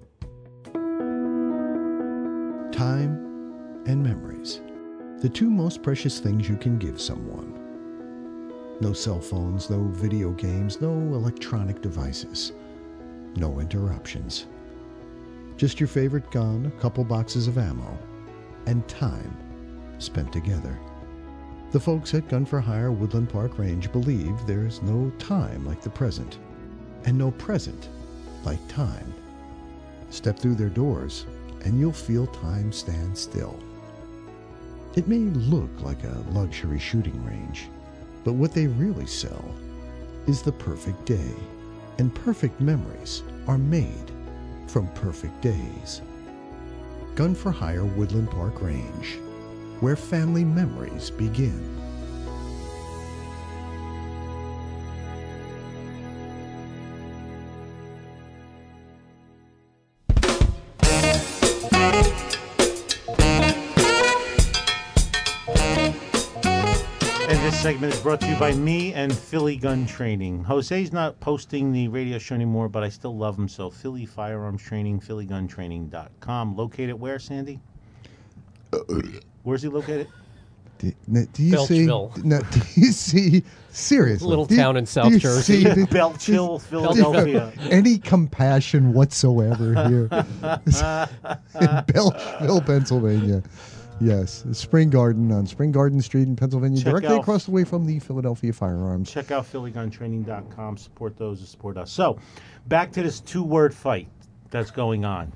Time and memories. The two most precious things you can give someone. No cell phones, no video games, no electronic devices. No interruptions. Just your favorite gun, a couple boxes of ammo, and time spent together. The folks at Gun for Hire Woodland Park Range believe there's no time like the present, and no present like time. Step through their doors, and you'll feel time stand still. It may look like a luxury shooting range, but what they really sell is the perfect day, and perfect memories are made from perfect days. Gun for Hire Woodland Park Range, where family memories begin. And this segment is brought to you by me and Philly Gun Training. Jose's not posting the radio show anymore, but I still love him. So Philly Firearms Training, philly gun training dot com. Located where, Sandy? Where's he located? Do, n- do you see? Belchville. No, do you see? Seriously, Little do you- town in do South you Jersey. see the- Belchill, Philadelphia. Any compassion whatsoever here in Belchville, Pennsylvania? Yes, Spring Garden on Spring Garden Street in Pennsylvania, Check directly out- across the way from the Philadelphia Firearms. Check out philly gun training dot com. Support those who support us. So, back to this two-word fight that's going on.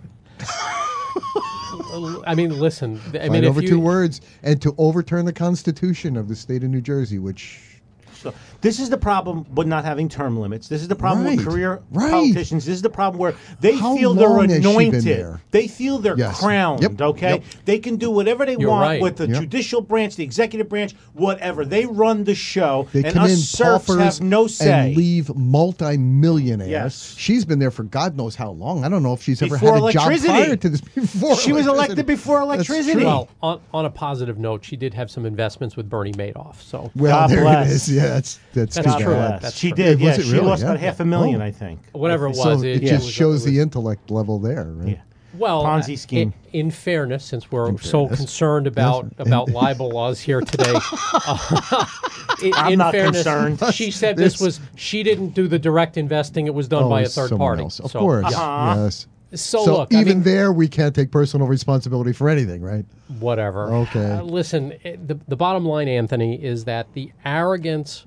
I mean, listen. I Fight mean, if over you, two words, and to overturn the Constitution of the state of New Jersey, which So this is the problem with not having term limits. This is the problem Right. with career Right. politicians. This is the problem where they How feel they're long has she been anointed. there? They feel they're Yes. crowned. Yep. Okay, Yep. they can do whatever they You're want right. with the Yep. judicial branch, the executive branch, whatever. They run the show, They and come us in serfs paupers have no say. and leave multi-millionaires. Yes. She's been there for God knows how long. I don't know if she's ever Before had a job electricity. prior to this. Before She was electricity. elected before That's electricity. true. Well, on, on a positive note, she did have some investments with Bernie Madoff. So Well, God there bless. it is. Yeah, that's that's, That's too true. bad. Bless. That's she true. did. Was Yeah, it she really? lost Yeah. about half a million, Oh. I think. whatever it So was, it it, just was- shows it was- the intellect level there, right? Yeah. Well, Ponzi uh, scheme. In, in fairness, since we're so fairness. concerned about Yes. about In- libel laws here today, uh, in, I'm in not fairness, concerned. she said this This- was she didn't do the direct investing; it was done Oh, by a it's third someone party. else. Of So, course, yeah. yes. So, So look, I even mean, there, we can't take personal responsibility for anything, right? whatever. Okay. Uh, listen, it, the the bottom line, Anthony, is that the arrogance.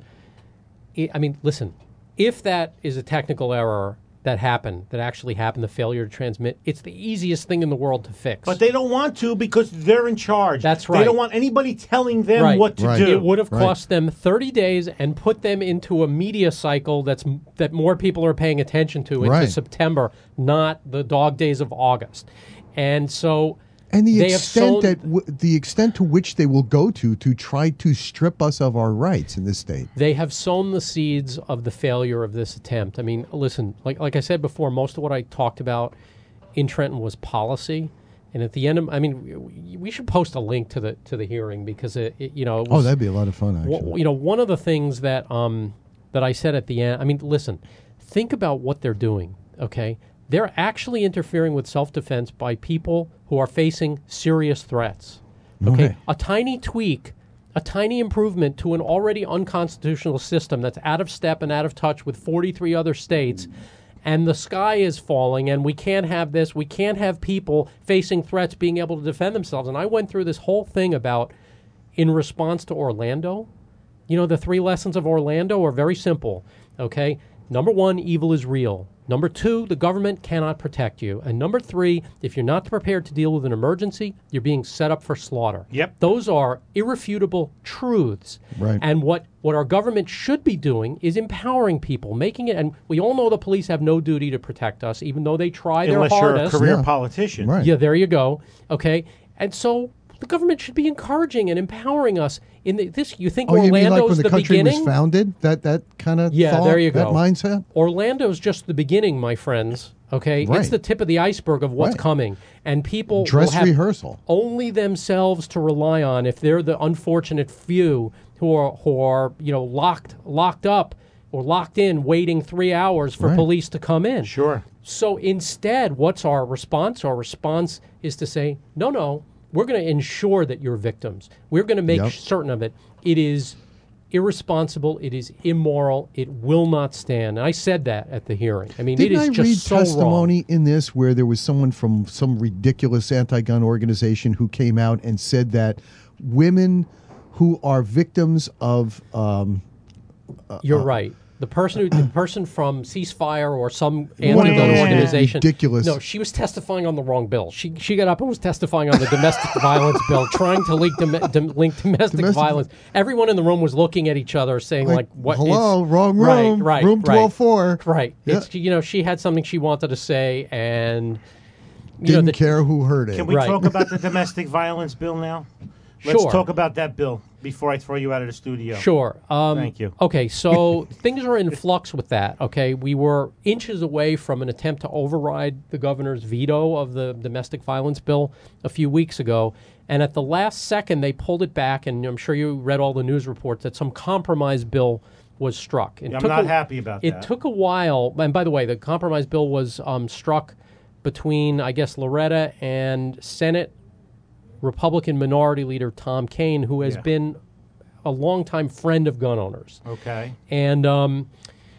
I I mean, listen, if that is a technical error that happened, that actually happened, the failure to transmit, it's the easiest thing in the world to fix. But they don't want to because they're in charge. That's They right. don't want anybody telling them Right. what to Right. do. It would have Right. cost them thirty days and put them into a media cycle that's that more people are paying attention to into Right. September, not the dog days of August. And so And the they have extent sown- that w- the extent to which they will go to to try to strip us of our rights in this state. they have sown the seeds of the failure of this attempt. I mean, listen, like like I said before, most of what I talked about in Trenton was policy. And at the end of, I mean, we, we should post a link to the to the hearing because it, it you know, it Oh, was, that'd be a lot of fun, actually. Well, you know, one of the things that um, that I said at the end, I mean, listen, think about what they're doing, okay? They're actually interfering with self-defense by people who are facing serious threats, okay? Okay. A tiny tweak, a tiny improvement to an already unconstitutional system that's out of step and out of touch with forty-three other states, and the sky is falling, and we can't have this. We can't have people facing threats being able to defend themselves. And I went through this whole thing about in response to Orlando. You know, the three lessons of Orlando are very simple, okay? Number one, evil is real. Number two, the government cannot protect you. And number three, if you're not prepared to deal with an emergency, you're being set up for slaughter. Yep. Those are irrefutable truths. Right. And what, what our government should be doing is empowering people, making it, and we all know the police have no duty to protect us, even though they try their Unless you're a hardest. career Yeah. politician. Right. Yeah, there you go. Okay. And so the government should be encouraging and empowering us in the, this. You think Oh, you mean like Orlando's when the, the country beginning? was founded? That that kind of Yeah, thought, there you that go. mindset? Orlando's just the beginning, my friends. Okay, it's Right. the tip of the iceberg of what's Right. coming, and people Dress will have rehearsal. only themselves to rely on if they're the unfortunate few who are who are you know locked locked up or locked in, waiting three hours for Right. police to come in. Sure. So instead, what's our response? Our response is to say, no, no, we're going to ensure that you're victims. We're going to make Yep. certain of it. It is irresponsible. It is immoral. It will not stand. And I said that at the hearing. I mean, Didn't it is I just read so testimony wrong. in this where there was someone from some ridiculous anti-gun organization who came out and said that women who are victims of um, You're right. The person who, the person from Ceasefire or some anti-gun Wow. organization. Ridiculous. No, she was testifying on the wrong bill. She she got up and was testifying on the domestic violence bill, trying to link, dom- dom- link domestic, Domestic- violence. Everyone in the room was looking at each other, saying like, Like, "What? hello, it's- wrong right, room, right, room right, twelve four." Right. Yeah. It's you know she had something she wanted to say, and you know Didn't the, care who heard it. Can we Right. talk about the domestic violence bill now? Let's Sure. talk about that bill before I throw you out of the studio. Sure. Um, Thank you. Okay, so things are in flux with that. Okay, we were inches away from an attempt to override the governor's veto of the domestic violence bill a few weeks ago, and at the last second they pulled it back. And I'm sure you read all the news reports that some compromise bill was struck. It I'm took not a- happy about It that. took a while, and by the way, the compromise bill was um, struck between, I guess, Loretta and Senate Republican Minority Leader Tom Kaine, who has Yeah. been a longtime friend of gun owners. Okay. And um,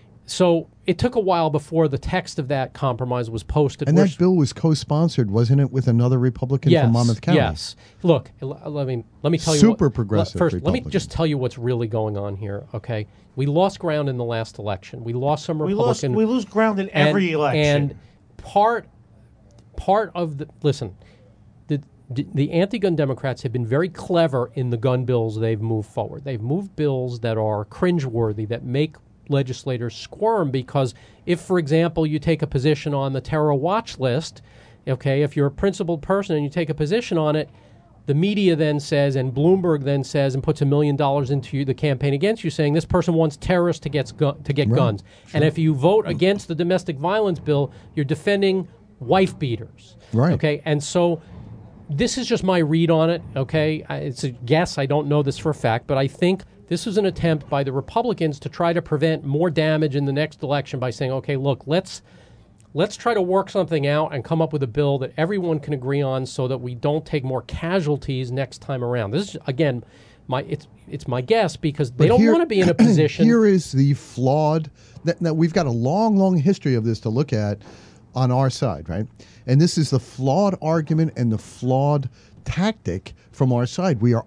so it took a while before the text of that compromise was posted. And We're- that bill was co-sponsored, wasn't it, with another Republican yes, from Monmouth County? Yes. Look, l- let me let me tell you. Super what, progressive First, let me Republican. just tell you what's really going on here. Okay, we lost ground in the last election. We lost some We lost. Republican. We lose ground in and, every election. And part part of the listen, the D- the anti-gun Democrats have been very clever in the gun bills they've moved forward. They've moved bills that are cringeworthy, that make legislators squirm, because if, for example, you take a position on the terror watch list, okay, if you're a principled person and you take a position on it, the media then says, and Bloomberg then says, and puts a million dollars into you, the campaign against you, saying this person wants terrorists to get, gu- to get Right. guns. Sure. And if you vote against the domestic violence bill, you're defending wife beaters. Right. Okay, and so this is just my read on it, okay? I- It's a guess. I don't know this for a fact, but I think this was an attempt by the Republicans to try to prevent more damage in the next election by saying, okay, look, let's let's try to work something out and come up with a bill that everyone can agree on so that we don't take more casualties next time around. This is, again, my it's it's my guess, because they But don't here- want to be in a position. Here is the flawed. That, that we've got a long, long history of this to look at on our side, right? And this is the flawed argument and the flawed tactic from our side. We are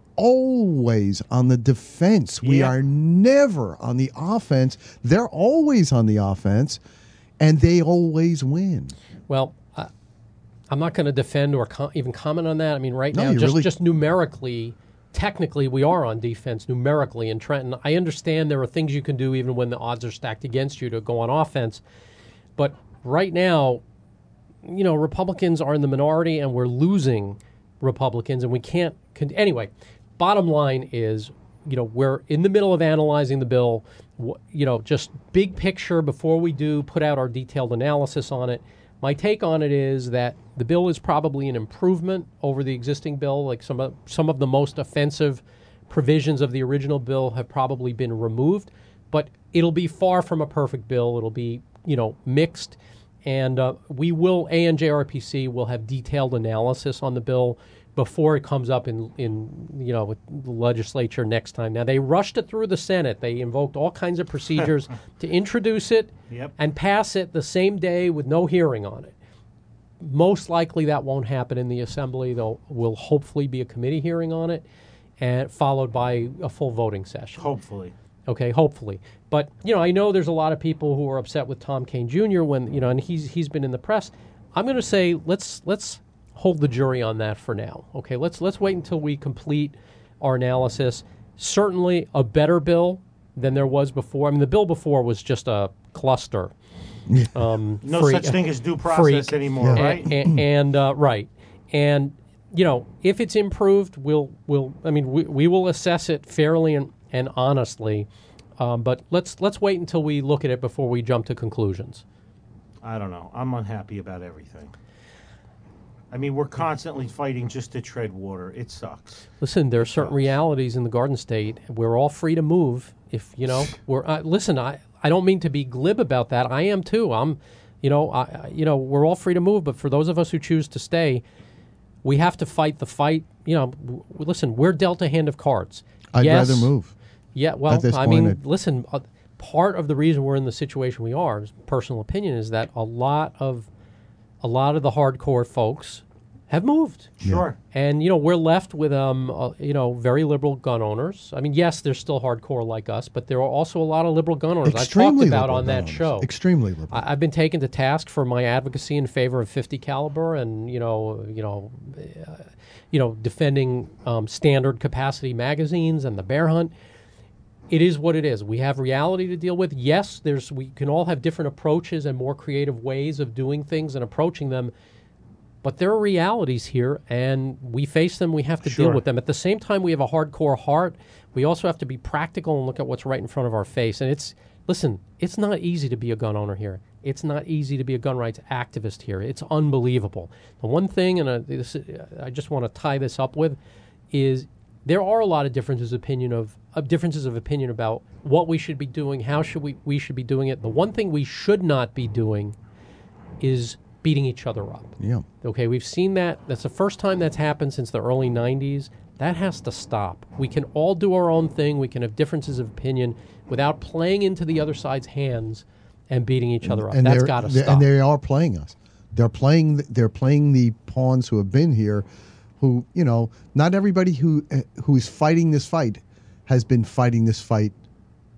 always on the defense. We Yeah. are never on the offense. They're always on the offense, and they always win. Well, uh, I'm not going to defend or com- even comment on that. I mean, right No, now, you just, really- just numerically, technically, we are on defense numerically in Trenton. I understand there are things you can do even when the odds are stacked against you to go on offense. But right now, you know, Republicans are in the minority, and we're losing Republicans, and we can't. Con- anyway, bottom line is, you know, we're in the middle of analyzing the bill. wh- You know, just big picture before we do put out our detailed analysis on it. My take on it is that the bill is probably an improvement over the existing bill. Like some of some of the most offensive provisions of the original bill have probably been removed, but it'll be far from a perfect bill. It'll be, you know, mixed. And uh, we will, A N J R P C will have detailed analysis on the bill before it comes up in, in you know, with the legislature next time. Now, they rushed it through the Senate. They invoked all kinds of procedures to introduce it Yep. and pass it the same day with no hearing on it. Most likely that won't happen in the Assembly. There will hopefully be a committee hearing on it, and followed by a full voting session. Hopefully. Okay, hopefully. But, you know, I know there's a lot of people who are upset with Tom Kean Junior when, you know, and he's he's been in the press. I'm going to say let's let's hold the jury on that for now. Okay, let's let's wait until we complete our analysis. Certainly a better bill than there was before. I mean, the bill before was just a cluster. Um, No freak- such thing as due process freak. anymore, Yeah. right? And, and uh, right, and you know, if it's improved, we'll we'll. I mean, we, we will assess it fairly and, and honestly. Um, but let's let's wait until we look at it before we jump to conclusions. I don't know. I'm unhappy about everything. I mean, we're constantly fighting just to tread water. It sucks. Listen, there are certain realities in the Garden State. We're all free to move. If you know, we're uh, listen. I, I don't mean to be glib about that. I am too. I'm, you know, I I- you know, we're all free to move. But for those of us who choose to stay, we have to fight the fight. You know, w- listen, we're dealt a hand of cards. I'd Yes. rather move. Yeah, well, At this I point, mean, it- listen, uh, part of the reason we're in the situation we are, is personal opinion, is that a lot of a lot of the hardcore folks have moved. Sure. And, you know, we're left with, um, uh, you know, very liberal gun owners. I mean, yes, they're still hardcore like us, but there are also a lot of liberal gun owners Extremely I've talked about liberal on that gun owners. show. Extremely liberal. I, I've been taken to task for my advocacy in favor of fifty caliber and, you know, you know, uh, you know, defending um, standard capacity magazines and the bear hunt. It is what it is. We have reality to deal with. Yes, there's we can all have different approaches and more creative ways of doing things and approaching them. But there are realities here, and we face them. We have to deal Sure. with them. At the same time, we have a hardcore heart. We also have to be practical and look at what's right in front of our face. And it's, listen, it's not easy to be a gun owner here. It's not easy to be a gun rights activist here. It's unbelievable. The one thing, and uh, this, uh, I just want to tie this up with, is there are a lot of differences of opinion of, of differences of opinion about what we should be doing, how should we we should be doing it. The one thing we should not be doing is beating each other up. Yeah. Okay, we've seen that. That's the first time that's happened since the early nineties. That has to stop. We can all do our own thing. We can have differences of opinion without playing into the other side's hands and beating each other up. And That's they're- got to they- stop. And they are playing us. They're playing. They're playing the pawns who have been here, who you know. Not everybody who who is fighting this fight has been fighting this fight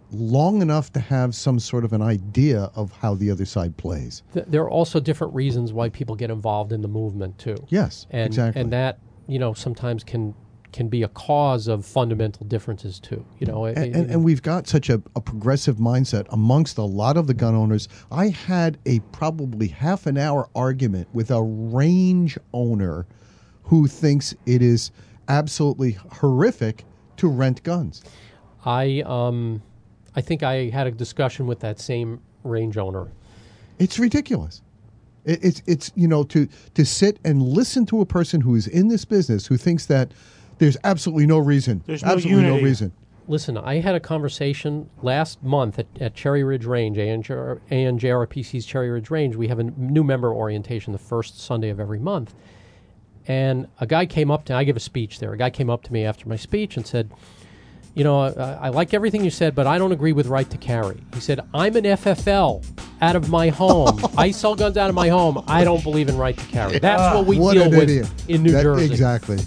long enough to have some sort of an idea of how the other side plays. Th- there are also different reasons why people get involved in the movement too. Yes, and, exactly. And that, you know, sometimes can can be a cause of fundamental differences too. You know, and, and, and we've got such a, a progressive mindset amongst a lot of the gun owners. I had a probably half an hour argument with a range owner who thinks it is absolutely horrific to rent guns. I um, I think I had a discussion with that same range owner. It's ridiculous. It, it's it's you know to to sit and listen to a person who is in this business who thinks that there's absolutely no reason. There's no absolutely no unity. reason. Listen, I had a conversation last month at, at Cherry Ridge Range, A N J R P C's Cherry Ridge Range. We have a new member orientation the first Sunday of every month. And a guy came up to me, I give a speech there. A guy came up to me after my speech and said, you know, I, I like everything you said, but I don't agree with right to carry. He said, I'm an F F L out of my home. I sell guns out of my home. I don't believe in right to carry. That's what we What deal an with idiot. in New That- Jersey. Exactly.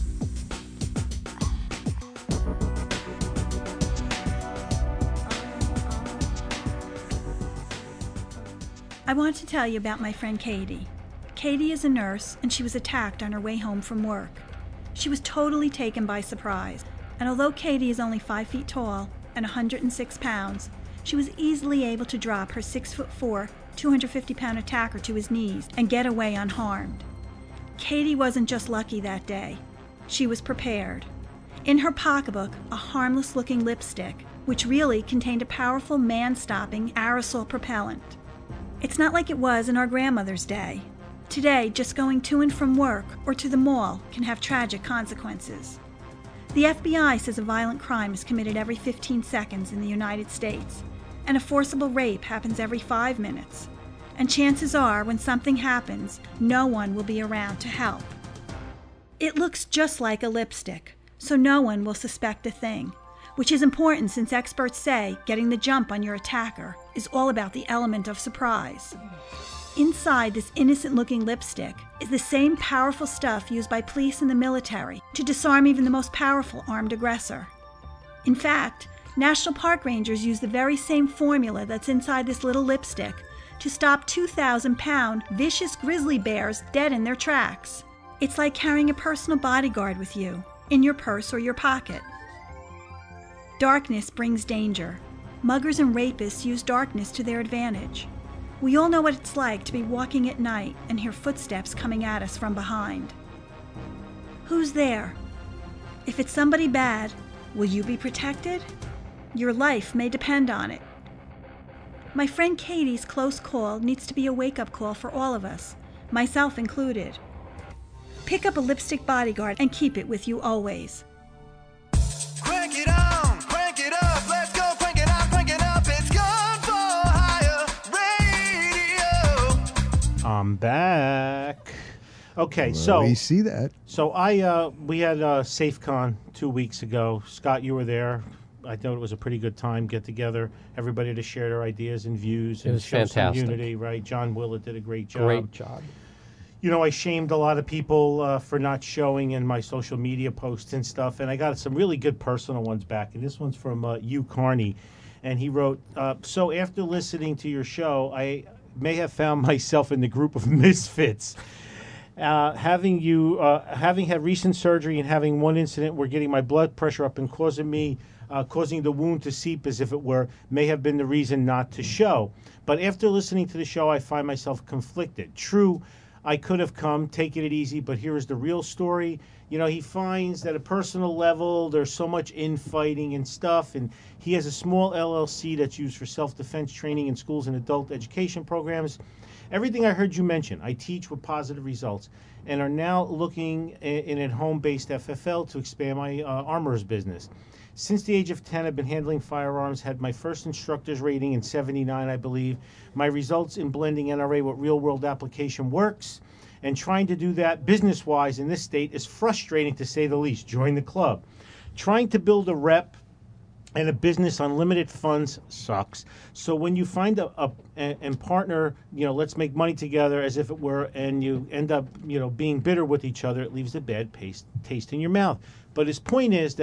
I want to tell you about my friend Katie. Katie is a nurse, and she was attacked on her way home from work. She was totally taken by surprise, and although Katie is only five feet tall and one hundred six pounds, she was easily able to drop her six foot four, two hundred fifty pound attacker to his knees and get away unharmed. Katie wasn't just lucky that day. She was prepared. In her pocketbook, a harmless-looking lipstick, which really contained a powerful man-stopping aerosol propellant. It's not like it was in our grandmother's day. Today, just going to and from work or to the mall can have tragic consequences. The F B I says a violent crime is committed every fifteen seconds in the United States, and a forcible rape happens every five minutes. And chances are, when something happens, no one will be around to help. It looks just like a lipstick, so no one will suspect a thing, which is important since experts say getting the jump on your attacker is all about the element of surprise. Inside this innocent-looking lipstick is the same powerful stuff used by police and the military to disarm even the most powerful armed aggressor. In fact, National Park Rangers use the very same formula that's inside this little lipstick to stop two thousand pound vicious grizzly bears dead in their tracks. It's like carrying a personal bodyguard with you, in your purse or your pocket. Darkness brings danger. Muggers and rapists use darkness to their advantage. We all know what it's like to be walking at night and hear footsteps coming at us from behind. Who's there? If it's somebody bad, will you be protected? Your life may depend on it. My friend Katie's close call needs to be a wake-up call for all of us, myself included. Pick up a lipstick bodyguard and keep it with you always. Crank it on, crank it up, let's go, crank it up, crank it up, it's Gun for Hire Radio. I'm back. Okay, so we see that. So I uh, we had uh, SafeCon two weeks ago. Scott, you were there. I thought it was a pretty good time. Get together, everybody to share their ideas and views It and was show some fantastic. unity. Right? John Willett did a great job. Great job. You know, I shamed a lot of people uh, for not showing in my social media posts and stuff, and I got some really good personal ones back. And this one's from uh, Hugh Carney, and he wrote, uh, so after listening to your show, I may have found myself in the group of misfits. Uh, having you, uh, having had recent surgery and having one incident where getting my blood pressure up and causing me, uh, causing the wound to seep as if it were, may have been the reason not to show. But after listening to the show, I find myself conflicted. True, I could have come, taken it easy, but here is the real story. You know, he finds that at a personal level, there's so much infighting and stuff, and he has a small L L C that's used for self-defense training in schools and adult education programs. Everything I heard you mention, I teach with positive results, and are now looking in a home-based F F L to expand my uh, armorer's business. Since the age of ten, I've been handling firearms, had my first instructor's rating in seventy-nine, I believe. My results in blending N R A with real-world application works, and trying to do that business-wise in this state is frustrating, to say the least. Join the club. Trying to build a rep and a business on limited funds sucks. So when you find a, a and partner, you know, let's make money together as if it were, and you end up, you know, being bitter with each other, it leaves a bad taste taste in your mouth. But his point is that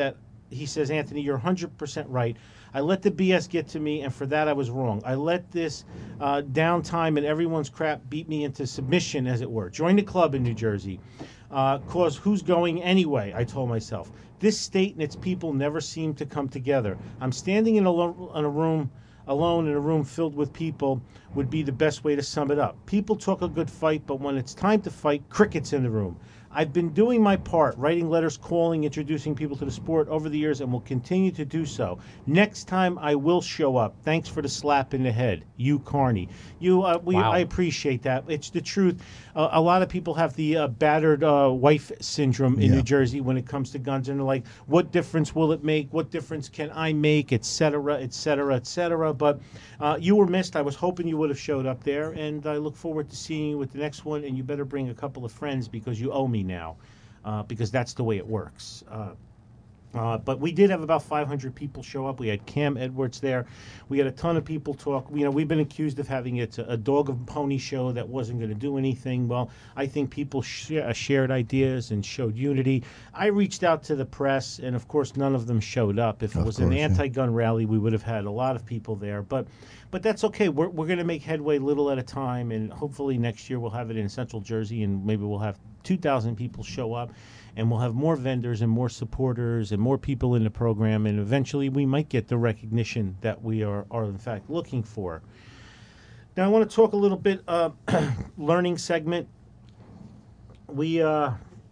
he says, Anthony, you're one hundred percent right. I let the B S get to me, and for that I was wrong. I let this uh, downtime and everyone's crap beat me into submission, as it were. Join the club in New Jersey. Uh, cause who's going anyway, I told myself. This state and its people never seem to come together. I'm standing in a, lo- in a room, alone in a room filled with people would be the best way to sum it up. People talk a good fight, but when it's time to fight, crickets in the room. I've been doing my part, writing letters, calling, introducing people to the sport over the years, and will continue to do so. Next time, I will show up. Thanks for the slap in the head, you Carney. You, uh, we, Wow. I appreciate that. It's the truth. Uh, a lot of people have the uh, battered uh, wife syndrome in Yeah. New Jersey when it comes to guns, and they're like, "What difference will it make? What difference can I make?" Et cetera, et cetera, et cetera. But uh, you were missed. I was hoping you would have showed up there, and I look forward to seeing you with the next one. And you better bring a couple of friends because you owe me now, uh, because that's the way it works. Uh, uh, but we did have about five hundred people show up. We had Cam Edwards there. We had a ton of people talk. You know, we've been accused of having it a dog and pony show that wasn't going to do anything. Well, I think people sh- uh, shared ideas and showed unity. I reached out to the press, and of course, none of them showed up. If it Of was an course, yeah. anti-gun rally, we would have had a lot of people there. But but that's okay. We're we're going to make headway little at a time, and hopefully next year we'll have it in Central Jersey, and maybe we'll have two thousand people show up, and we'll have more vendors and more supporters and more people in the program, and eventually we might get the recognition that we are, are in fact looking for. Now I want to talk a little bit uh, learning segment. We uh,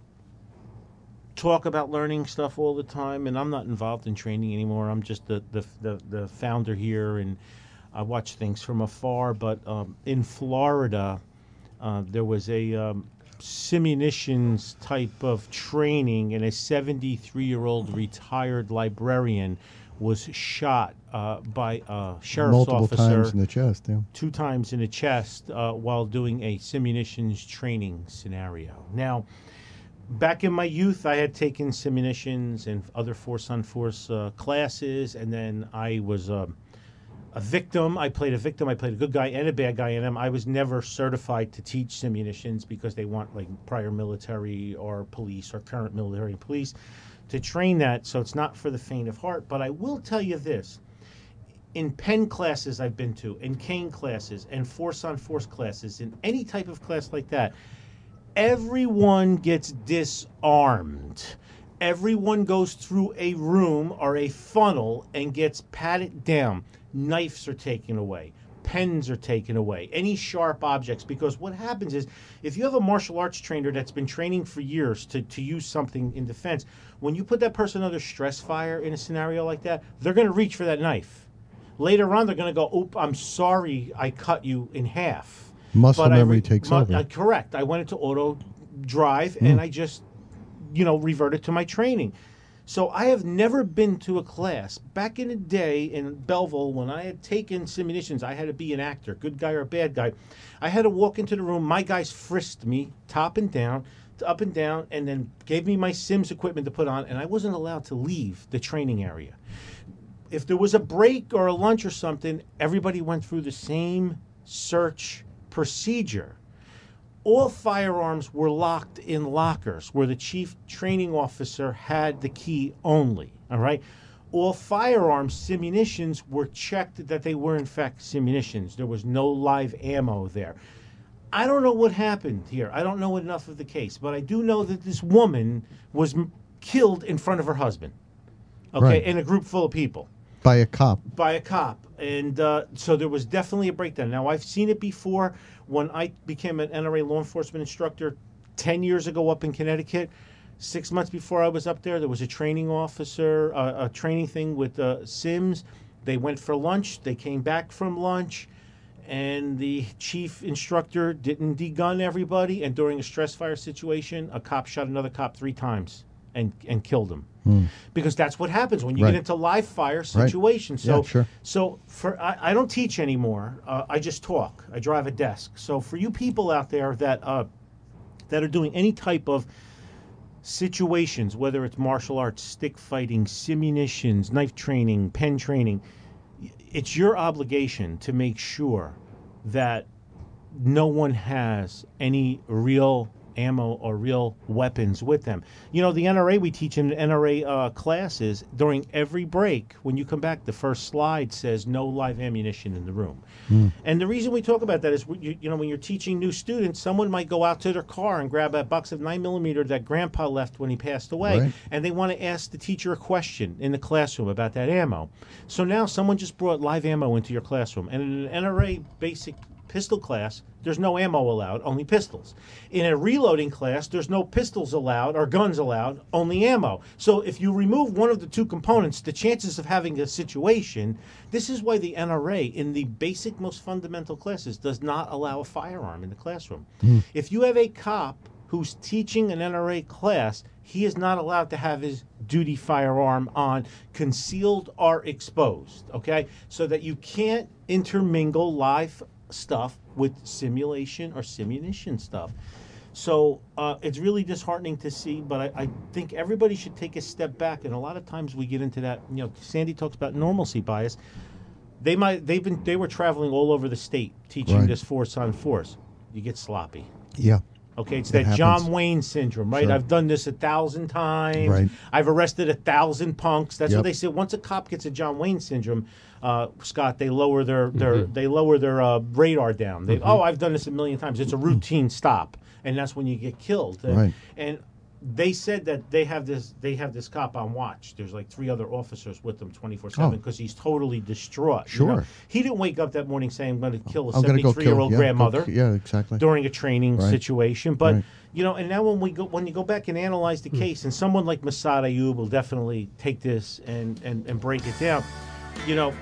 talk about learning stuff all the time, and I'm not involved in training anymore. I'm just the the, the, the founder here, and I watch things from afar. But um, in Florida, uh, there was a um, simunitions type of training, and a seventy-three-year-old retired librarian was shot uh, by a sheriff's Multiple officer times in the chest. Yeah. two times in the chest uh, while doing a simunitions training scenario. Now, back in my youth, I had taken simunitions and other force-on-force uh, classes, and then I was um, a victim. I played a victim. I played a good guy and a bad guy in them. I was never certified to teach simunitions because they want like prior military or police or current military and police to train that, so it's not for the faint of heart. But I will tell you this. In Penn classes I've been to, in Kane classes, and force-on-force classes, in any type of class like that, everyone gets disarmed. Everyone goes through a room or a funnel and gets patted down. Knives are taken away. Pens are taken away. Any sharp objects. Because what happens is, if you have a martial arts trainer that's been training for years to, to use something in defense, when you put that person under stress fire in a scenario like that, they're going to reach for that knife. Later on, they're going to go, oop, I'm sorry I cut you in half. Muscle But I memory re- takes mu- over. uh, correct. I went into auto drive, and I just, you know, reverted to my training. So I have never been to a class. Back in the day in Belleville, when I had taken simunitions, I had to be an actor, good guy or bad guy. I had to walk into the room. My guys frisked me, top and down, up and down, and then gave me my Sims equipment to put on, and I wasn't allowed to leave the training area. If there was a break or a lunch or something, everybody went through the same search procedure. All firearms were locked in lockers where the chief training officer had the key only, all right? All firearms, simunitions, were checked that they were in fact simunitions. There was no live ammo there. I don't know what happened here. I don't know enough of the case, but I do know that this woman was m- killed in front of her husband, okay, Right. in a group full of people. By a cop. By a cop. And uh, so there was definitely a breakdown. Now, I've seen it before when I became an N R A law enforcement instructor ten years ago up in Connecticut. Six months before I was up there, there was a training officer, uh, a training thing with uh, Sims. They went for lunch. They came back from lunch, and the chief instructor didn't de-gun everybody. And during a stress fire situation, a cop shot another cop three times and, and killed him. Because that's what happens when you Right. get into live fire situations. So, Yeah, sure. so for I, I don't teach anymore. Uh, I just talk. I drive a desk. So for you people out there that uh, that are doing any type of situations, whether it's martial arts, stick fighting, simunitions, knife training, pen training, it's your obligation to make sure that no one has any real ammo or real weapons with them. You know, the N R A, we teach in N R A uh, classes during every break. When you come back, the first slide says no live ammunition in the room. Mm. And the reason we talk about that is, you, you know, when you're teaching new students, someone might go out to their car and grab a box of nine millimeter that grandpa left when he passed away, right. and they want to ask the teacher a question in the classroom about that ammo. So now someone just brought live ammo into your classroom, and in an N R A basic pistol class, there's no ammo allowed, only pistols. In a reloading class, there's no pistols allowed or guns allowed, only ammo. So if you remove one of the two components, the chances of having a situation, this is why the N R A in the basic, most fundamental classes does not allow a firearm in the classroom. Mm. If you have a cop who's teaching an N R A class, he is not allowed to have his duty firearm on, concealed or exposed, okay? So that you can't intermingle live stuff with simulation or simunition stuff. So uh, it's really disheartening to see, but I, I think everybody should take a step back. And a lot of times we get into that, you know, Sandy talks about normalcy bias. They might, they've been, they were traveling all over the state teaching right. this force on force. You get sloppy. Yeah. Okay, it's It that happens. John Wayne syndrome, right? Sure. I've done this a thousand times. Right. I've arrested a thousand punks. That's Yep. what they say. Once a cop gets a John Wayne syndrome, uh, Scott, they lower their their mm-hmm. they lower their uh, radar down. They, mm-hmm. Oh, I've done this a million times. It's a routine stop, and that's when you get killed. And, Right. and they said that they have this they have this cop on watch. There's like three other officers with them twenty-four seven Oh. because he's totally distraught. you Sure. know? He didn't wake up that morning saying, I'm going to kill a I'm gonna go kill- seventy-three-year-old yeah, go- grandmother yeah, exactly. during a training Right. situation. But Right. you know, and now when we go, when you go back and analyze the case, and someone like Massad Ayoob will definitely take this and, and, and break it down. You know,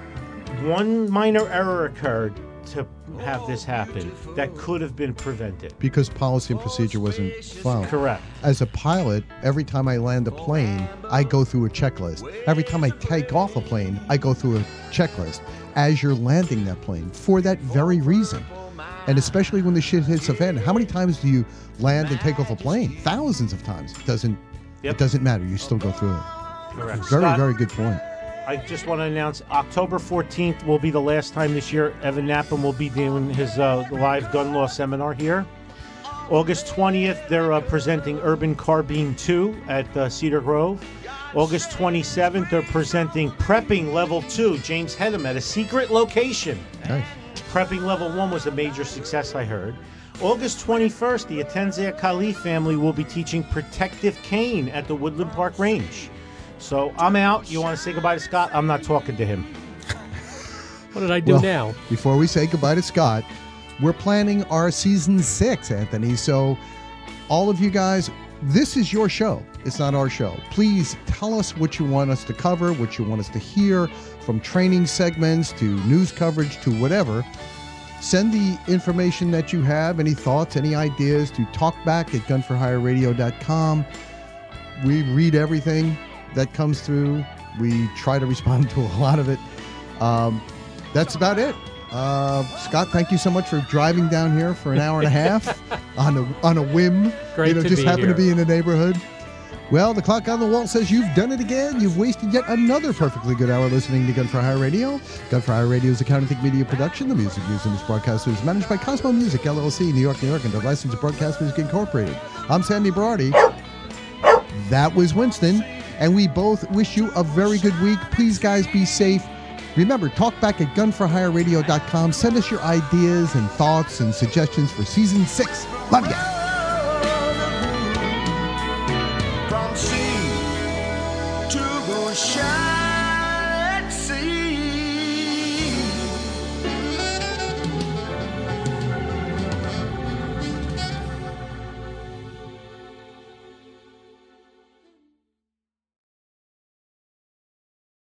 one minor error occurred to have this happen that could have been prevented. Because policy and procedure wasn't followed. Correct. As a pilot, every time I land a plane, I go through a checklist. Every time I take off a plane, I go through a checklist as you're landing that plane for that very reason. And especially when the shit hits the fan. How many times do you land and take off a plane? Thousands of times. It doesn't, Yep. it doesn't matter. You still go through it. Correct. Very, Scott, very good point. I just want to announce October fourteenth will be the last time this year Evan Nappen will be doing his uh, live gun law seminar here. August twentieth, they're uh, presenting Urban Carbine two at uh, Cedar Grove. August twenty-seventh, they're presenting Prepping Level two, James Hedham, at a secret location. Nice. Prepping Level one was a major success, I heard. August twenty-first, the Atenzia Khalif family will be teaching Protective Cane at the Woodland Park Range. So I'm out. You want to say goodbye to Scott? I'm not talking to him. What did I do Well, now? Before we say goodbye to Scott, we're planning our season six, Anthony. So, all of you guys, this is your show. It's not our show. Please tell us what you want us to cover, what you want us to hear, from training segments to news coverage to whatever. Send the information that you have, any thoughts, any ideas, to talkback at gun for hire radio dot com. We read everything that comes through. We try to respond to a lot of it. Um, that's about it. Uh, Scott, thank you so much for driving down here for an hour and a half on a on a whim. Great you know, to just be happen here. to be in the neighborhood. Well, the clock on the wall says you've done it again. You've wasted yet another perfectly good hour listening to Gun for Hire Radio. Gun for Hire Radio is a Counterthink Media production. The music used in this broadcast is managed by Cosmo Music, L L C, New York, New York, and the Licensed Broadcast Music Incorporated. I'm Sandy Berardi. That was Winston. And we both wish you a very good week. Please, guys, be safe. Remember, talk back at gun for hire radio dot com. Send us your ideas and thoughts and suggestions for season six. Love ya. From sea to the shine.